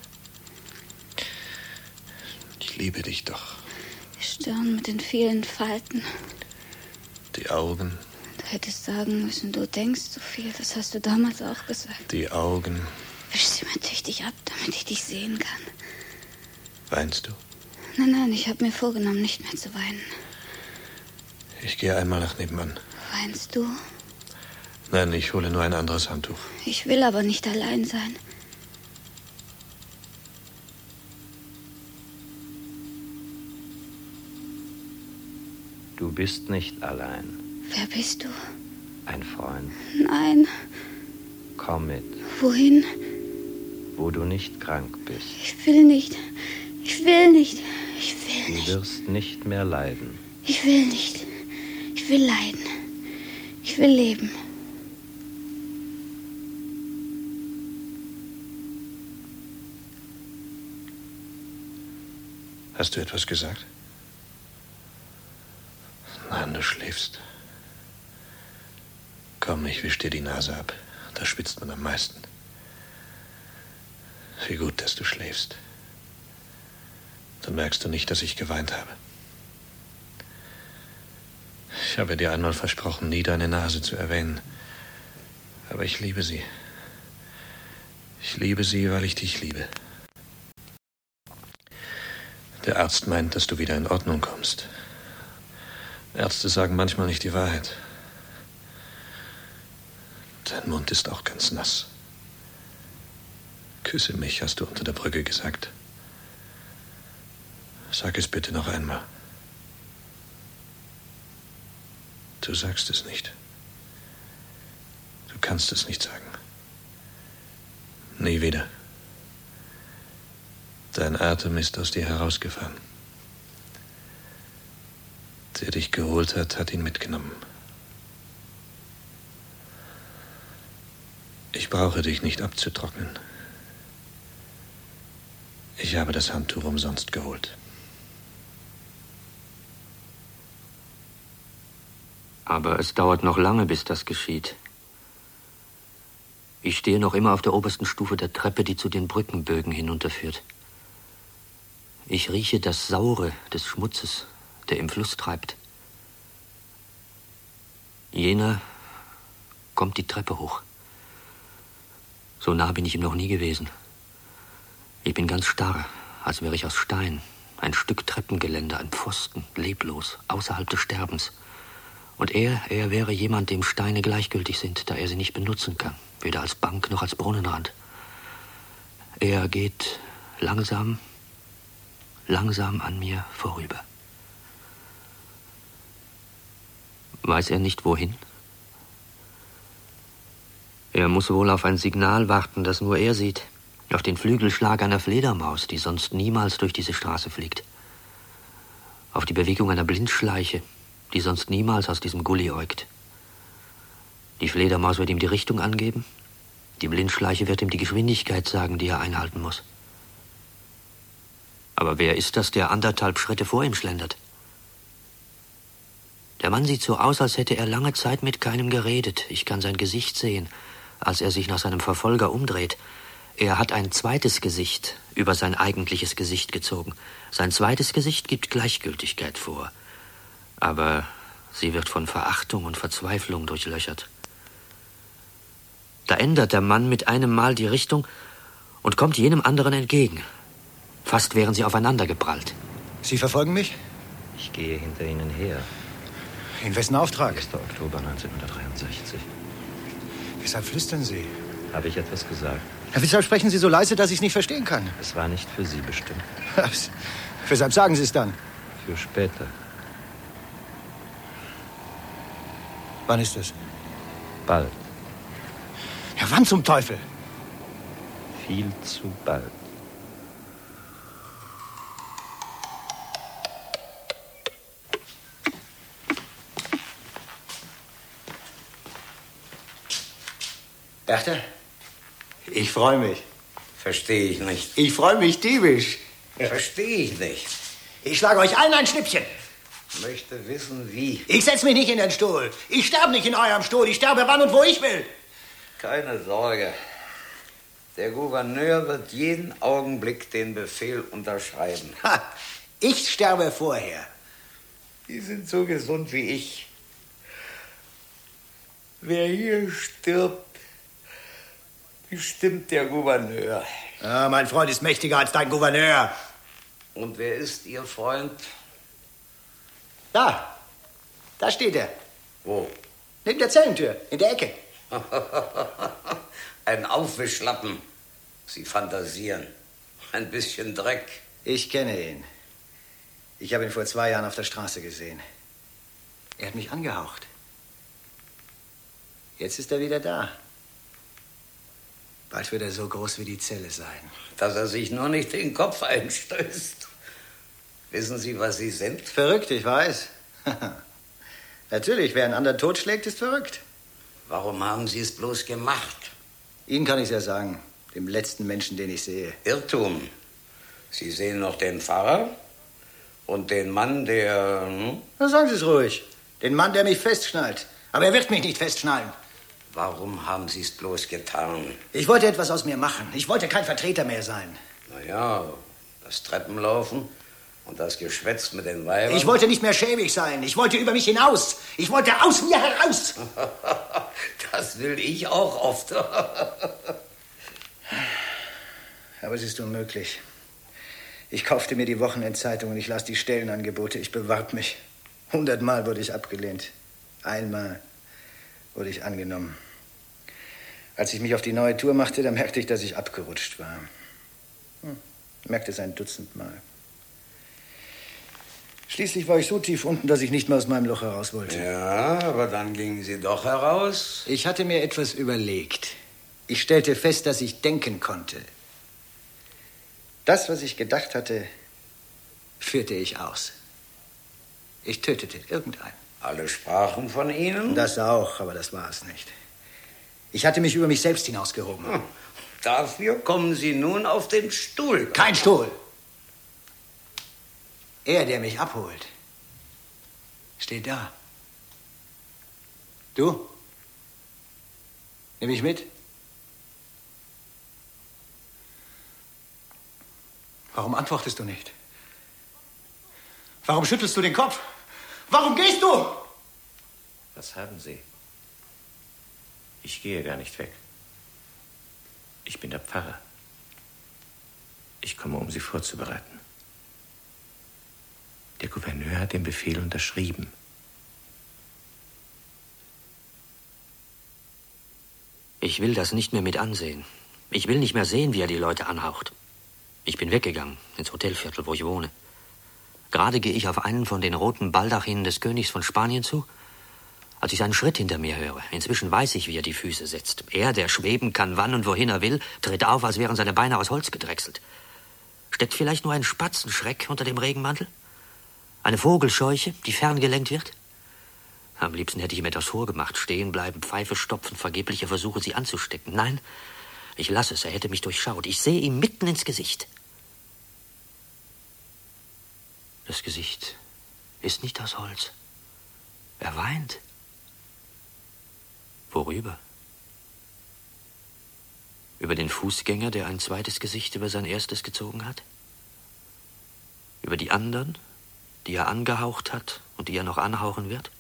Speaker 9: Ich liebe dich doch.
Speaker 5: Die Stirn mit den vielen Falten.
Speaker 9: Die Augen.
Speaker 5: Du hättest sagen müssen, du denkst so viel. Das hast du damals auch gesagt.
Speaker 9: Die Augen.
Speaker 5: Wisch sie mir tüchtig ab, damit ich dich sehen kann.
Speaker 9: Weinst du?
Speaker 5: Nein, nein, ich habe mir vorgenommen, nicht mehr zu weinen.
Speaker 9: Ich gehe einmal nach nebenan.
Speaker 5: Weinst du?
Speaker 9: Nein, ich hole nur ein anderes Handtuch.
Speaker 5: Ich will aber nicht allein sein.
Speaker 3: Du bist nicht allein.
Speaker 5: Wer bist du?
Speaker 3: Ein Freund.
Speaker 5: Nein.
Speaker 3: Komm mit.
Speaker 5: Wohin?
Speaker 3: Wo du nicht krank bist.
Speaker 5: Ich will nicht. Ich will nicht. Ich will nicht.
Speaker 3: Du wirst nicht mehr leiden.
Speaker 5: Ich will nicht. Ich will leiden. Ich will leben.
Speaker 9: Hast du etwas gesagt? Nein, du schläfst. Komm, ich wisch dir die Nase ab. Da schwitzt man am meisten. Wie gut, dass du schläfst. Dann merkst du nicht, dass ich geweint habe. Ich habe dir einmal versprochen, nie deine Nase zu erwähnen. Aber ich liebe sie. Ich liebe sie, weil ich dich liebe. Der Arzt meint, dass du wieder in Ordnung kommst. Ärzte sagen manchmal nicht die Wahrheit. Dein Mund ist auch ganz nass. Küsse mich, hast du unter der Brücke gesagt. Sag es bitte noch einmal. Du sagst es nicht. Du kannst es nicht sagen. Nie wieder. Dein Atem ist aus dir herausgefahren. Der dich geholt hat, hat ihn mitgenommen. Ich brauche dich nicht abzutrocknen. Ich habe das Handtuch umsonst geholt.
Speaker 2: Aber es dauert noch lange, bis das geschieht. Ich stehe noch immer auf der obersten Stufe der Treppe, die zu den Brückenbögen hinunterführt. Ich rieche das Saure des Schmutzes, der im Fluss treibt. Jener kommt die Treppe hoch. So nah bin ich ihm noch nie gewesen. Ich bin ganz starr, als wäre ich aus Stein. Ein Stück Treppengeländer, ein Pfosten, leblos, außerhalb des Sterbens. Und er, er wäre jemand, dem Steine gleichgültig sind, da er sie nicht benutzen kann, weder als Bank noch als Brunnenrand. Er geht langsam, langsam an mir vorüber. Weiß er nicht, wohin? Er muss wohl auf ein Signal warten, das nur er sieht. Auf den Flügelschlag einer Fledermaus, die sonst niemals durch diese Straße fliegt. Auf die Bewegung einer Blindschleiche, die sonst niemals aus diesem Gully äugt. Die Fledermaus wird ihm die Richtung angeben. Die Blindschleiche wird ihm die Geschwindigkeit sagen, die er einhalten muss. Aber wer ist das, der anderthalb Schritte vor ihm schlendert? Der Mann sieht so aus, als hätte er lange Zeit mit keinem geredet. Ich kann sein Gesicht sehen, als er sich nach seinem Verfolger umdreht. Er hat ein zweites Gesicht über sein eigentliches Gesicht gezogen. Sein zweites Gesicht gibt Gleichgültigkeit vor. Aber sie wird von Verachtung und Verzweiflung durchlöchert. Da ändert der Mann mit einem Mal die Richtung und kommt jenem anderen entgegen. Fast wären sie aufeinander geprallt.
Speaker 8: Sie verfolgen mich?
Speaker 3: Ich gehe hinter Ihnen her.
Speaker 8: In wessen Auftrag?
Speaker 3: erster Oktober neunzehnhundertdreiundsechzig.
Speaker 8: Weshalb flüstern Sie?
Speaker 3: Habe ich etwas gesagt?
Speaker 8: Ja, weshalb sprechen Sie so leise, dass ich es nicht verstehen kann?
Speaker 3: Es war nicht für Sie bestimmt.
Speaker 8: Was? Weshalb sagen Sie es dann?
Speaker 3: Für später.
Speaker 8: Wann ist es?
Speaker 3: Bald.
Speaker 8: Ja, wann zum Teufel?
Speaker 3: Viel zu bald.
Speaker 8: Bertha? Ich freue mich.
Speaker 17: Verstehe ich nicht.
Speaker 8: Ich freue mich diebisch.
Speaker 17: Verstehe ich nicht.
Speaker 8: Ich schlage euch allen ein Schnippchen.
Speaker 17: Möchte wissen, wie.
Speaker 8: Ich setze mich nicht in den Stuhl. Ich sterbe nicht in eurem Stuhl. Ich sterbe wann und wo ich will.
Speaker 17: Keine Sorge. Der Gouverneur wird jeden Augenblick den Befehl unterschreiben.
Speaker 8: Ha, ich sterbe vorher.
Speaker 17: Sie sind so gesund wie ich. Wer hier stirbt, bestimmt der Gouverneur.
Speaker 8: Ja, mein Freund ist mächtiger als dein Gouverneur.
Speaker 17: Und wer ist Ihr Freund?
Speaker 8: Da, da steht er.
Speaker 17: Wo?
Speaker 8: Neben der Zellentür, in der Ecke.
Speaker 17: Ein Aufwischlappen. Sie fantasieren. Ein bisschen Dreck.
Speaker 8: Ich kenne ihn. Ich habe ihn vor zwei Jahren auf der Straße gesehen. Er hat mich angehaucht. Jetzt ist er wieder da. Bald wird er so groß wie die Zelle sein.
Speaker 17: Dass er sich nur nicht den Kopf einstößt. Wissen Sie, was Sie sind?
Speaker 8: Verrückt, ich weiß. Natürlich, wer einen anderen totschlägt, ist verrückt.
Speaker 17: Warum haben Sie es bloß gemacht?
Speaker 8: Ihnen kann ich es ja sagen. Dem letzten Menschen, den ich sehe.
Speaker 17: Irrtum. Sie sehen noch den Pfarrer und den Mann, der... Hm?
Speaker 8: Na, sagen Sie es ruhig. Den Mann, der mich festschnallt. Aber er wird mich nicht festschnallen.
Speaker 17: Warum haben Sie es bloß getan?
Speaker 8: Ich wollte etwas aus mir machen. Ich wollte kein Vertreter mehr sein.
Speaker 17: Na ja, das Treppenlaufen und das Geschwätz mit den Weibern.
Speaker 8: Ich wollte nicht mehr schäbig sein. Ich wollte über mich hinaus. Ich wollte aus mir heraus.
Speaker 17: Das will ich auch oft.
Speaker 8: Aber es ist unmöglich. Ich kaufte mir die Wochenendzeitung und ich las die Stellenangebote. Ich bewarb mich. Hundertmal wurde ich abgelehnt. Einmal wurde ich angenommen. Als ich mich auf die neue Tour machte, da merkte ich, dass ich abgerutscht war. Hm. Ich merkte es ein Dutzend Mal. Schließlich war ich so tief unten, dass ich nicht mehr aus meinem Loch heraus wollte.
Speaker 17: Ja, aber dann gingen Sie doch heraus.
Speaker 8: Ich hatte mir etwas überlegt. Ich stellte fest, dass ich denken konnte. Das, was ich gedacht hatte, führte ich aus. Ich tötete irgendeinen.
Speaker 17: Alle sprachen von Ihnen?
Speaker 8: Das auch, aber das war es nicht. Ich hatte mich über mich selbst hinausgehoben.
Speaker 17: Hm. Dafür kommen Sie nun auf den Stuhl.
Speaker 8: Kein Stuhl. Er, der mich abholt, steht da. Du? Nimm mich mit? Warum antwortest du nicht? Warum schüttelst du den Kopf? Warum gehst du?
Speaker 3: Was haben Sie? Ich gehe gar nicht weg. Ich bin der Pfarrer. Ich komme, um Sie vorzubereiten. Der Gouverneur hat den Befehl unterschrieben.
Speaker 2: Ich will das nicht mehr mit ansehen. Ich will nicht mehr sehen, wie er die Leute anhaucht. Ich bin weggegangen, ins Hotelviertel, wo ich wohne. Gerade gehe ich auf einen von den roten Baldachinen des Königs von Spanien zu, als ich seinen Schritt hinter mir höre. Inzwischen weiß ich, wie er die Füße setzt. Er, der schweben kann, wann und wohin er will, tritt auf, als wären seine Beine aus Holz gedrechselt. Steckt vielleicht nur ein Spatzenschreck unter dem Regenmantel? Eine Vogelscheuche, die ferngelenkt wird? Am liebsten hätte ich ihm etwas vorgemacht. Stehen bleiben, Pfeife stopfen, vergebliche Versuche, sie anzustecken. Nein, ich lasse es, er hätte mich durchschaut. Ich sehe ihm mitten ins Gesicht. Das Gesicht ist nicht aus Holz. Er weint. Worüber? Über den Fußgänger, der ein zweites Gesicht über sein erstes gezogen hat? Über die anderen, die er angehaucht hat und die er noch anhauchen wird?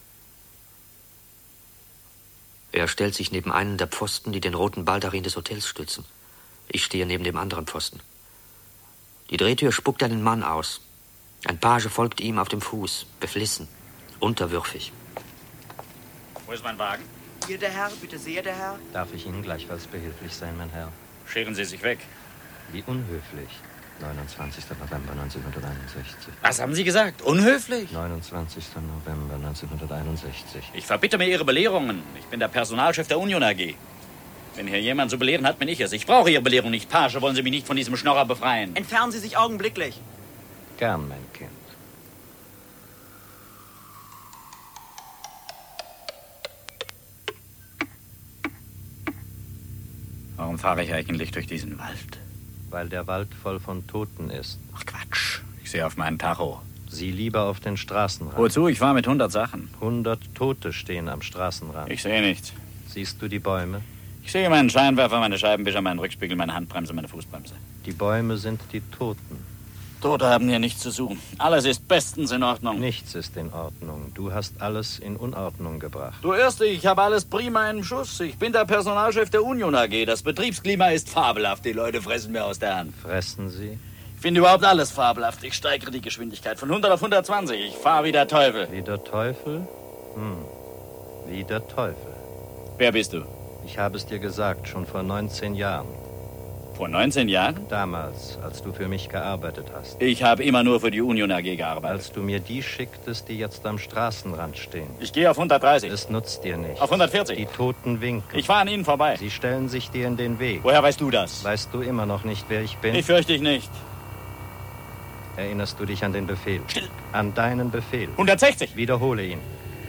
Speaker 2: Er stellt sich neben einen der Pfosten, die den roten Baldachin des Hotels stützen. Ich stehe neben dem anderen Pfosten. Die Drehtür spuckt einen Mann aus. Ein Page folgt ihm auf dem Fuß, beflissen, unterwürfig.
Speaker 18: Wo ist mein Wagen?
Speaker 19: Hier, der Herr, bitte sehr, der Herr.
Speaker 3: Darf ich Ihnen gleichfalls behilflich sein, mein Herr?
Speaker 18: Scheren Sie sich weg.
Speaker 3: Wie unhöflich. neunundzwanzigster November neunzehnhunderteinundsechzig.
Speaker 18: Was haben Sie gesagt? Unhöflich?
Speaker 3: neunundzwanzigster November neunzehnhunderteinundsechzig.
Speaker 18: Ich verbitte mir Ihre Belehrungen. Ich bin der Personalchef der Union A G. Wenn hier jemand zu belehren hat, bin ich es. Ich brauche Ihre Belehrung nicht. Page, wollen Sie mich nicht von diesem Schnorrer befreien?
Speaker 19: Entfernen Sie sich augenblicklich.
Speaker 3: Gern, mein Kind.
Speaker 18: Warum fahre ich eigentlich durch diesen Wald?
Speaker 3: Weil der Wald voll von Toten ist.
Speaker 18: Ach Quatsch, ich sehe auf meinen Tacho.
Speaker 3: Sieh lieber auf den Straßenrand.
Speaker 18: Wozu? Ich fahre mit hundert Sachen.
Speaker 3: Hundert Tote stehen am Straßenrand.
Speaker 18: Ich sehe nichts.
Speaker 3: Siehst du die Bäume?
Speaker 18: Ich sehe meinen Scheinwerfer, meine Scheibenwischer, meinen Rückspiegel, meine Handbremse, meine Fußbremse.
Speaker 20: Die Bäume sind die Toten.
Speaker 18: Tote haben hier nichts zu suchen. Alles ist bestens in Ordnung.
Speaker 20: Nichts ist in Ordnung. Du hast alles in Unordnung gebracht.
Speaker 18: Du Erste, ich habe alles prima im Schuss. Ich bin der Personalchef der Union A G. Das Betriebsklima ist fabelhaft. Die Leute fressen mir aus der Hand.
Speaker 20: Fressen sie?
Speaker 18: Ich finde überhaupt alles fabelhaft. Ich steigere die Geschwindigkeit von hundert auf hundertzwanzig. Ich fahre wie der Teufel.
Speaker 20: Wie der Teufel? Hm. Wie der Teufel.
Speaker 18: Wer bist du?
Speaker 20: Ich habe es dir gesagt, schon vor neunzehn Jahren.
Speaker 18: Vor neunzehn Jahren?
Speaker 20: Damals, als du für mich gearbeitet hast.
Speaker 18: Ich habe immer nur für die Union A G gearbeitet.
Speaker 20: Als du mir die schicktest, die jetzt am Straßenrand stehen.
Speaker 18: Ich gehe auf hundertdreißig.
Speaker 20: Es nutzt dir nicht.
Speaker 18: Auf hundertvierzig.
Speaker 20: Die Toten winken.
Speaker 18: Ich fahre an ihnen vorbei.
Speaker 20: Sie stellen sich dir in den Weg.
Speaker 18: Woher weißt du das?
Speaker 20: Weißt du immer noch nicht, wer ich bin?
Speaker 18: Ich fürchte ich nicht.
Speaker 20: Erinnerst du dich an den Befehl?
Speaker 18: Still.
Speaker 20: An deinen Befehl.
Speaker 18: hundertsechzig.
Speaker 20: Wiederhole ihn.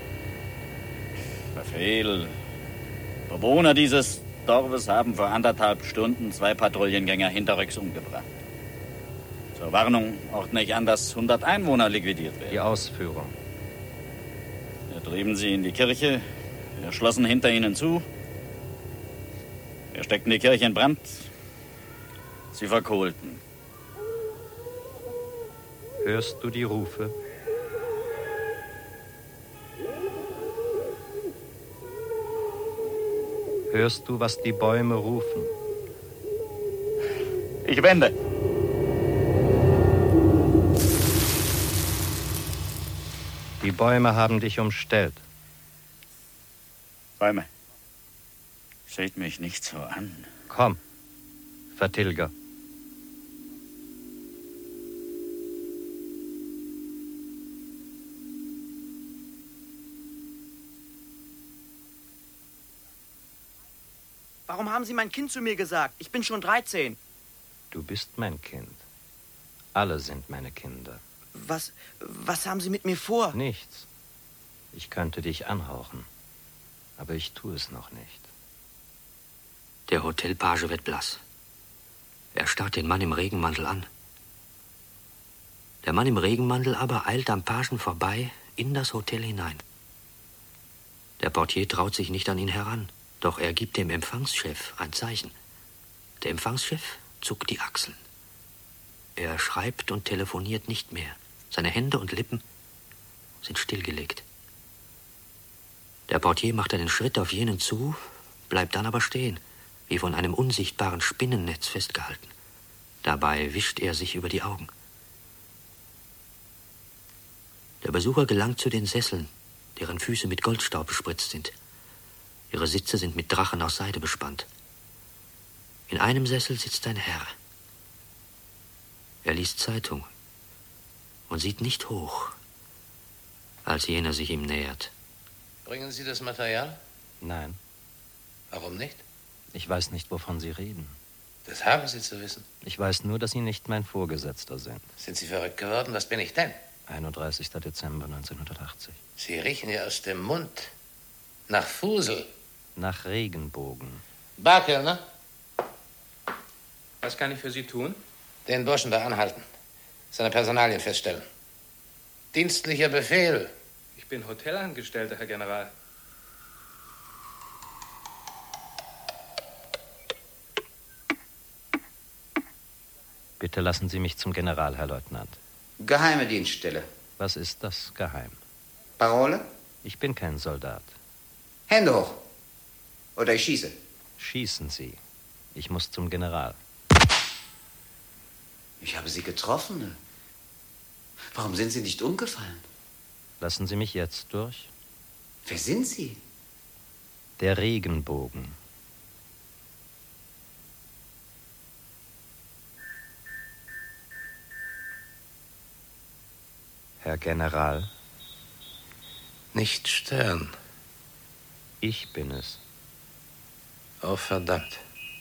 Speaker 18: Befehl. Bewohner dieses Dorfes haben vor anderthalb Stunden zwei Patrouillengänger hinterrücks umgebracht. Zur Warnung ordne ich an, dass hundert Einwohner liquidiert werden.
Speaker 20: Die Ausführung.
Speaker 18: Wir trieben sie in die Kirche, wir schlossen hinter ihnen zu, wir steckten die Kirche in Brand, sie verkohlten.
Speaker 20: Hörst du die Rufe? Hörst du, was die Bäume rufen?
Speaker 18: Ich wende.
Speaker 20: Die Bäume haben dich umstellt.
Speaker 18: Bäume, seht mich nicht so an.
Speaker 20: Komm, Vertilger.
Speaker 19: Warum haben Sie mein Kind zu mir gesagt? Ich bin schon dreizehn.
Speaker 20: Du bist mein Kind. Alle sind meine Kinder.
Speaker 19: Was, was haben Sie mit mir vor?
Speaker 20: Nichts. Ich könnte dich anhauchen, aber ich tue es noch nicht.
Speaker 2: Der Hotelpage wird blass. Er starrt den Mann im Regenmantel an. Der Mann im Regenmantel aber eilt am Pagen vorbei in das Hotel hinein. Der Portier traut sich nicht an ihn heran. Doch er gibt dem Empfangschef ein Zeichen. Der Empfangschef zuckt die Achseln. Er schreibt und telefoniert nicht mehr. Seine Hände und Lippen sind stillgelegt. Der Portier macht einen Schritt auf jenen zu, bleibt dann aber stehen, wie von einem unsichtbaren Spinnennetz festgehalten. Dabei wischt er sich über die Augen. Der Besucher gelangt zu den Sesseln, deren Füße mit Goldstaub bespritzt sind. Ihre Sitze sind mit Drachen aus Seide bespannt. In einem Sessel sitzt ein Herr. Er liest Zeitung und sieht nicht hoch, als jener sich ihm nähert.
Speaker 17: Bringen Sie das Material?
Speaker 20: Nein.
Speaker 17: Warum nicht?
Speaker 20: Ich weiß nicht, wovon Sie reden.
Speaker 17: Das haben Sie zu wissen.
Speaker 20: Ich weiß nur, dass Sie nicht mein Vorgesetzter sind.
Speaker 17: Sind Sie verrückt geworden? Was bin ich denn?
Speaker 20: einunddreißigster Dezember neunzehnhundertachtzig.
Speaker 17: Sie riechen ja aus dem Mund. Nach Fusel.
Speaker 20: Nach Regenbogen.
Speaker 17: Barkellner?
Speaker 21: Was kann ich für Sie tun?
Speaker 17: Den Burschen da anhalten. Seine Personalien feststellen. Dienstlicher Befehl.
Speaker 21: Ich bin Hotelangestellter, Herr General.
Speaker 20: Bitte lassen Sie mich zum General, Herr Leutnant.
Speaker 17: Geheime Dienststelle.
Speaker 20: Was ist das geheim?
Speaker 17: Parole?
Speaker 20: Ich bin kein Soldat.
Speaker 17: Hände hoch. Oder ich schieße.
Speaker 20: Schießen Sie. Ich muss zum General.
Speaker 17: Ich habe Sie getroffen. Warum sind Sie nicht umgefallen?
Speaker 20: Lassen Sie mich jetzt durch.
Speaker 17: Wer sind Sie?
Speaker 20: Der Regenbogen. Herr General?
Speaker 17: Nicht stören.
Speaker 20: Ich bin es.
Speaker 17: Oh, verdammt.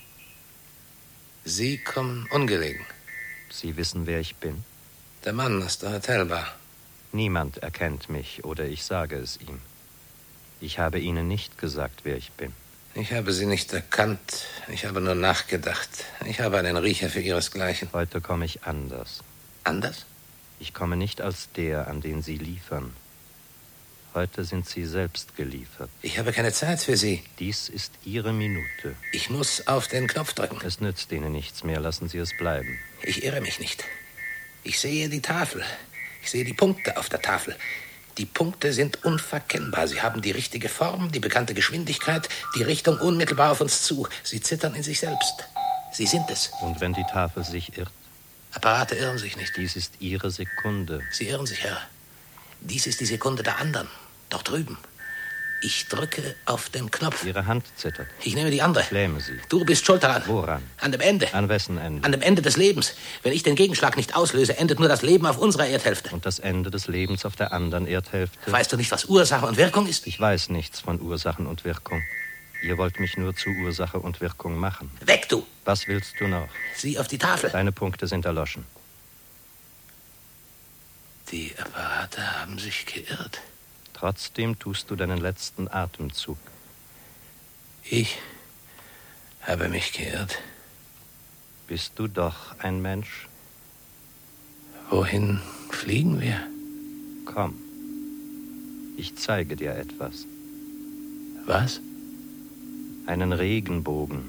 Speaker 17: Sie kommen ungelegen.
Speaker 20: Sie wissen, wer ich bin?
Speaker 17: Der Mann aus der Hotelbar.
Speaker 20: Niemand erkennt mich, oder ich sage es ihm. Ich habe Ihnen nicht gesagt, wer ich bin.
Speaker 17: Ich habe Sie nicht erkannt. Ich habe nur nachgedacht. Ich habe einen Riecher für Ihresgleichen.
Speaker 20: Heute komme ich anders.
Speaker 17: Anders?
Speaker 20: Ich komme nicht als der, an den Sie liefern. Heute sind Sie selbst geliefert.
Speaker 15: Ich habe keine Zeit für Sie.
Speaker 20: Dies ist Ihre Minute.
Speaker 15: Ich muss auf den Knopf drücken.
Speaker 20: Es nützt Ihnen nichts mehr. Lassen Sie es bleiben.
Speaker 15: Ich irre mich nicht. Ich sehe die Tafel. Ich sehe die Punkte auf der Tafel. Die Punkte sind unverkennbar. Sie haben die richtige Form, die bekannte Geschwindigkeit, die Richtung unmittelbar auf uns zu. Sie zittern in sich selbst. Sie sind es.
Speaker 20: Und wenn die Tafel sich irrt?
Speaker 15: Apparate irren sich nicht.
Speaker 20: Dies ist Ihre Sekunde.
Speaker 15: Sie irren sich, Herr. Dies ist die Sekunde der anderen. Dort drüben. Ich drücke auf den Knopf.
Speaker 20: Ihre Hand zittert.
Speaker 15: Ich nehme die andere.
Speaker 20: Lähme sie.
Speaker 15: Du bist schuld daran.
Speaker 20: Woran?
Speaker 15: An dem Ende.
Speaker 20: An wessen Ende?
Speaker 15: An dem Ende des Lebens. Wenn ich den Gegenschlag nicht auslöse, endet nur das Leben auf unserer Erdhälfte.
Speaker 20: Und das Ende des Lebens auf der anderen Erdhälfte?
Speaker 15: Weißt du nicht, was Ursache und Wirkung ist?
Speaker 20: Ich weiß nichts von Ursachen und Wirkung. Ihr wollt mich nur zu Ursache und Wirkung machen.
Speaker 15: Weg, du!
Speaker 20: Was willst du noch?
Speaker 15: Sieh auf die Tafel.
Speaker 20: Deine Punkte sind erloschen.
Speaker 15: Die Apparate haben sich geirrt.
Speaker 20: Trotzdem tust du deinen letzten Atemzug.
Speaker 15: Ich habe mich geirrt.
Speaker 20: Bist du doch ein Mensch?
Speaker 15: Wohin fliegen wir?
Speaker 20: Komm, ich zeige dir etwas.
Speaker 15: Was?
Speaker 20: Einen Regenbogen.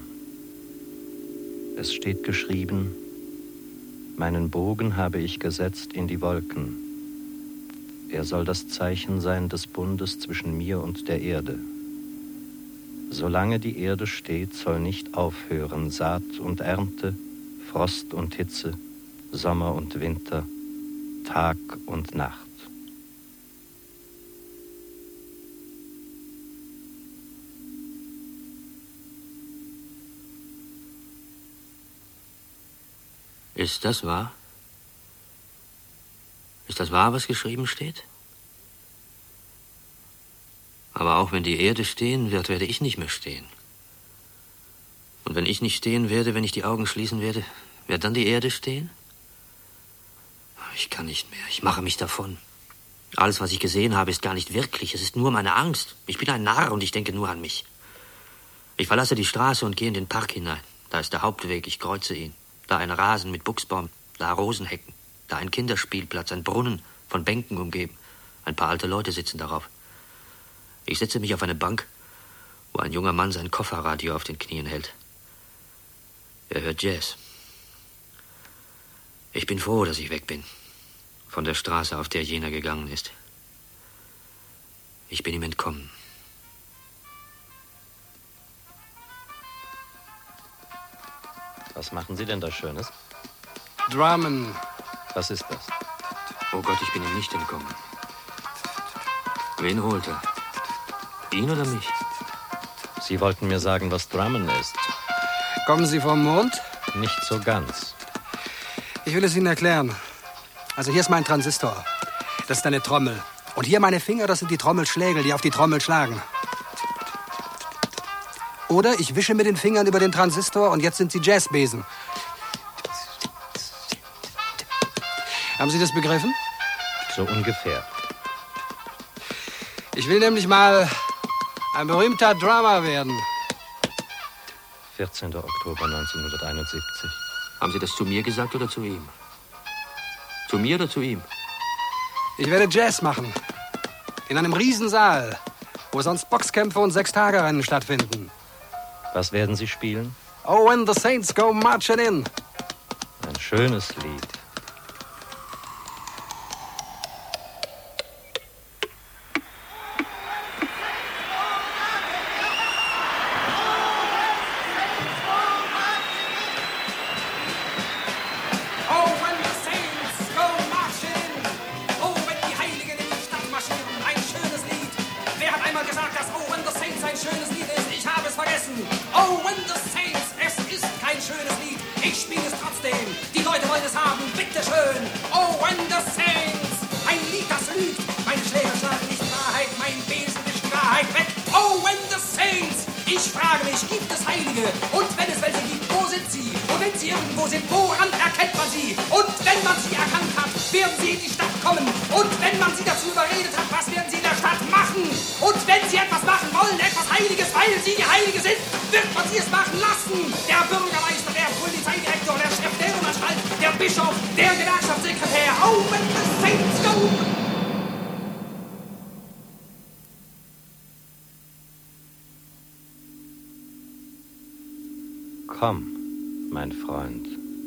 Speaker 20: Es steht geschrieben, meinen Bogen habe ich gesetzt in die Wolken. Er soll das Zeichen sein des Bundes zwischen mir und der Erde. Solange die Erde steht, soll nicht aufhören Saat und Ernte, Frost und Hitze, Sommer und Winter, Tag und Nacht.
Speaker 2: Ist das wahr? Ist das wahr, was geschrieben steht? Aber auch wenn die Erde stehen wird, werde ich nicht mehr stehen. Und wenn ich nicht stehen werde, wenn ich die Augen schließen werde, wird dann die Erde stehen? Ich kann nicht mehr. Ich mache mich davon. Alles, was ich gesehen habe, ist gar nicht wirklich. Es ist nur meine Angst. Ich bin ein Narr und ich denke nur an mich. Ich verlasse die Straße und gehe in den Park hinein. Da ist der Hauptweg, ich kreuze ihn. Da ein Rasen mit Buchsbaum, da Rosenhecken. Da ein Kinderspielplatz, ein Brunnen, von Bänken umgeben. Ein paar alte Leute sitzen darauf. Ich setze mich auf eine Bank, wo ein junger Mann sein Kofferradio auf den Knien hält. Er hört Jazz. Ich bin froh, dass ich weg bin. Von der Straße, auf der jener gegangen ist. Ich bin ihm entkommen.
Speaker 20: Was machen Sie denn da Schönes?
Speaker 1: Drummen.
Speaker 20: Was ist das?
Speaker 2: Oh Gott, ich bin ihm nicht entkommen. Wen holt er? Ihn oder mich?
Speaker 20: Sie wollten mir sagen, was Drummen ist.
Speaker 1: Kommen Sie vom Mond?
Speaker 20: Nicht so ganz.
Speaker 1: Ich will es Ihnen erklären. Also hier ist mein Transistor. Das ist eine Trommel. Und hier meine Finger, das sind die Trommelschlägel, die auf die Trommel schlagen. Oder ich wische mit den Fingern über den Transistor und jetzt sind sie Jazzbesen. Haben Sie das begriffen?
Speaker 20: So ungefähr.
Speaker 1: Ich will nämlich mal ein berühmter Drummer werden.
Speaker 20: vierzehnter Oktober neunzehnhunderteinundsiebzig.
Speaker 2: Haben Sie das zu mir gesagt oder zu ihm? Zu mir oder zu ihm?
Speaker 1: Ich werde Jazz machen. In einem Riesensaal, wo sonst Boxkämpfe und Sechstagerennen stattfinden.
Speaker 20: Was werden Sie spielen?
Speaker 1: Oh, when the Saints go marching in.
Speaker 20: Ein schönes Lied. Komm, mein Freund.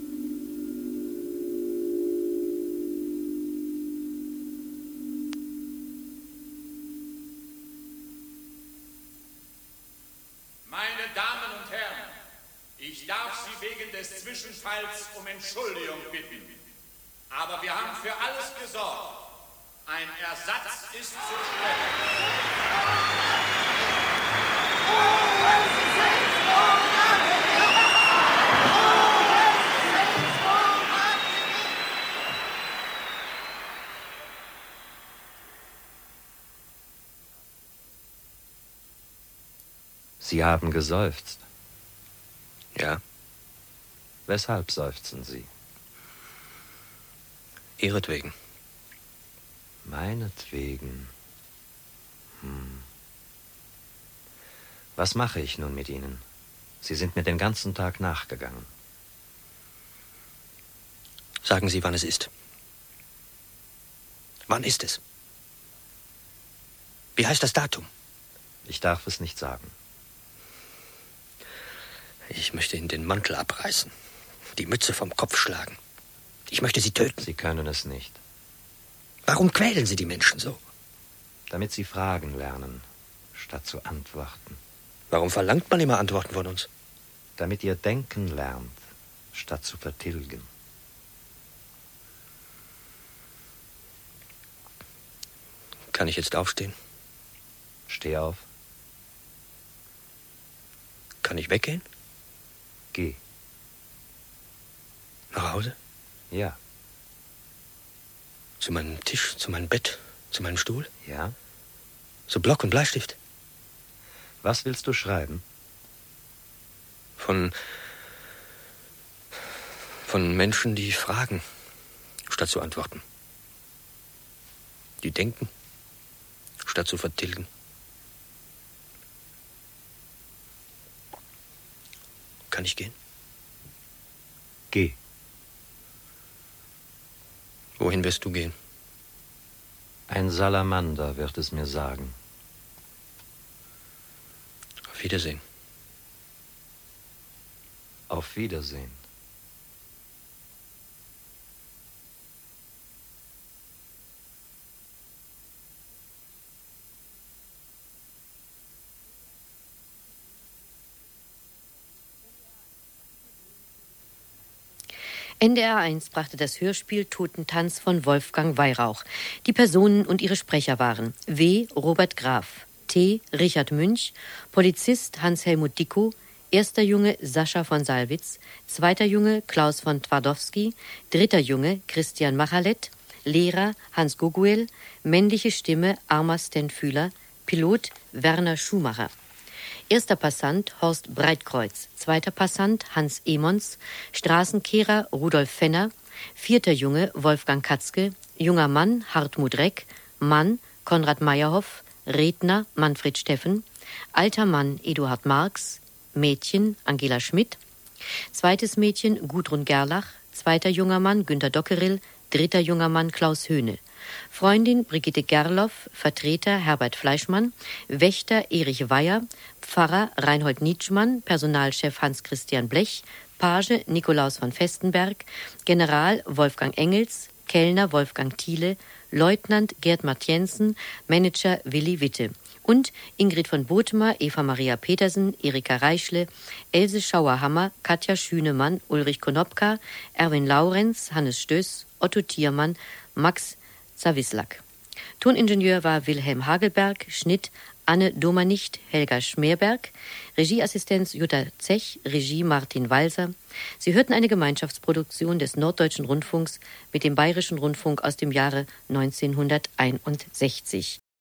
Speaker 7: Meine Damen und Herren, ich darf Sie wegen des Zwischenfalls um Entschuldigung bitten. Aber wir haben für alles gesorgt. Ein Ersatz ist zu
Speaker 20: Sie haben geseufzt.
Speaker 2: Ja.
Speaker 20: Weshalb seufzen Sie?
Speaker 2: Ihretwegen.
Speaker 20: Meinetwegen. Hm. Was mache ich nun mit Ihnen? Sie sind mir den ganzen Tag nachgegangen.
Speaker 2: Sagen Sie, wann es ist. Wann ist es? Wie heißt das Datum?
Speaker 20: Ich darf es nicht sagen.
Speaker 2: Ich möchte Ihnen den Mantel abreißen, die Mütze vom Kopf schlagen. Ich möchte Sie töten.
Speaker 20: Sie können es nicht.
Speaker 2: Warum quälen Sie die Menschen so?
Speaker 20: Damit sie fragen lernen, statt zu antworten.
Speaker 2: Warum verlangt man immer Antworten von uns?
Speaker 20: Damit ihr denken lernt, statt zu vertilgen.
Speaker 2: Kann ich jetzt aufstehen?
Speaker 20: Steh auf.
Speaker 2: Kann ich weggehen?
Speaker 20: Geh.
Speaker 2: Nach Hause?
Speaker 20: Ja.
Speaker 2: Zu meinem Tisch, zu meinem Bett, zu meinem Stuhl?
Speaker 20: Ja.
Speaker 2: So Block und Bleistift?
Speaker 20: Was willst du schreiben?
Speaker 2: Von... von Menschen, die fragen, statt zu antworten. Die denken, statt zu vertilgen. Kann ich gehen?
Speaker 20: Geh.
Speaker 2: Wohin wirst du gehen?
Speaker 20: Ein Salamander wird es mir sagen.
Speaker 2: Auf Wiedersehen.
Speaker 20: Auf Wiedersehen.
Speaker 22: N D R eins brachte das Hörspiel Totentanz von Wolfgang Weyrauch. Die Personen und ihre Sprecher waren W. Robert Graf, T. Richard Münch, Polizist Hans-Helmut Dickow, erster Junge Sascha von Salwitz, zweiter Junge Klaus von Twardowski, dritter Junge Christian Machalet, Lehrer Hans Guguel, männliche Stimme Arma Stenfühler, Pilot Werner Schumacher. Erster Passant Horst Breitkreuz, zweiter Passant Hans Emons, Straßenkehrer Rudolf Fenner, vierter Junge Wolfgang Katzke, junger Mann Hartmut Reck, Mann Konrad Meyerhoff, Redner Manfred Steffen, alter Mann Eduard Marx, Mädchen Angela Schmidt, zweites Mädchen Gudrun Gerlach, zweiter junger Mann Günter Dockerill, dritter junger Mann Klaus Höhne. Freundin Brigitte Gerloff, Vertreter Herbert Fleischmann, Wächter Erich Weyer, Pfarrer Reinhold Nietzschmann, Personalchef Hans-Christian Blech, Page Nikolaus von Festenberg, General Wolfgang Engels, Kellner Wolfgang Thiele, Leutnant Gerd Martiensen, Manager Willi Witte und Ingrid von Bothmer, Eva Maria Petersen, Erika Reischle, Else Schauerhammer, Katja Schünemann, Ulrich Konopka, Erwin Laurenz, Hannes Stöß, Otto Thiermann, Max Zawislak. Toningenieur war Wilhelm Hagelberg, Schnitt Anne Domanicht, Helga Schmerberg, Regieassistenz Jutta Zech, Regie Martin Walser. Sie hörten eine Gemeinschaftsproduktion des Norddeutschen Rundfunks mit dem Bayerischen Rundfunk aus dem Jahre neunzehnhunderteinundsechzig.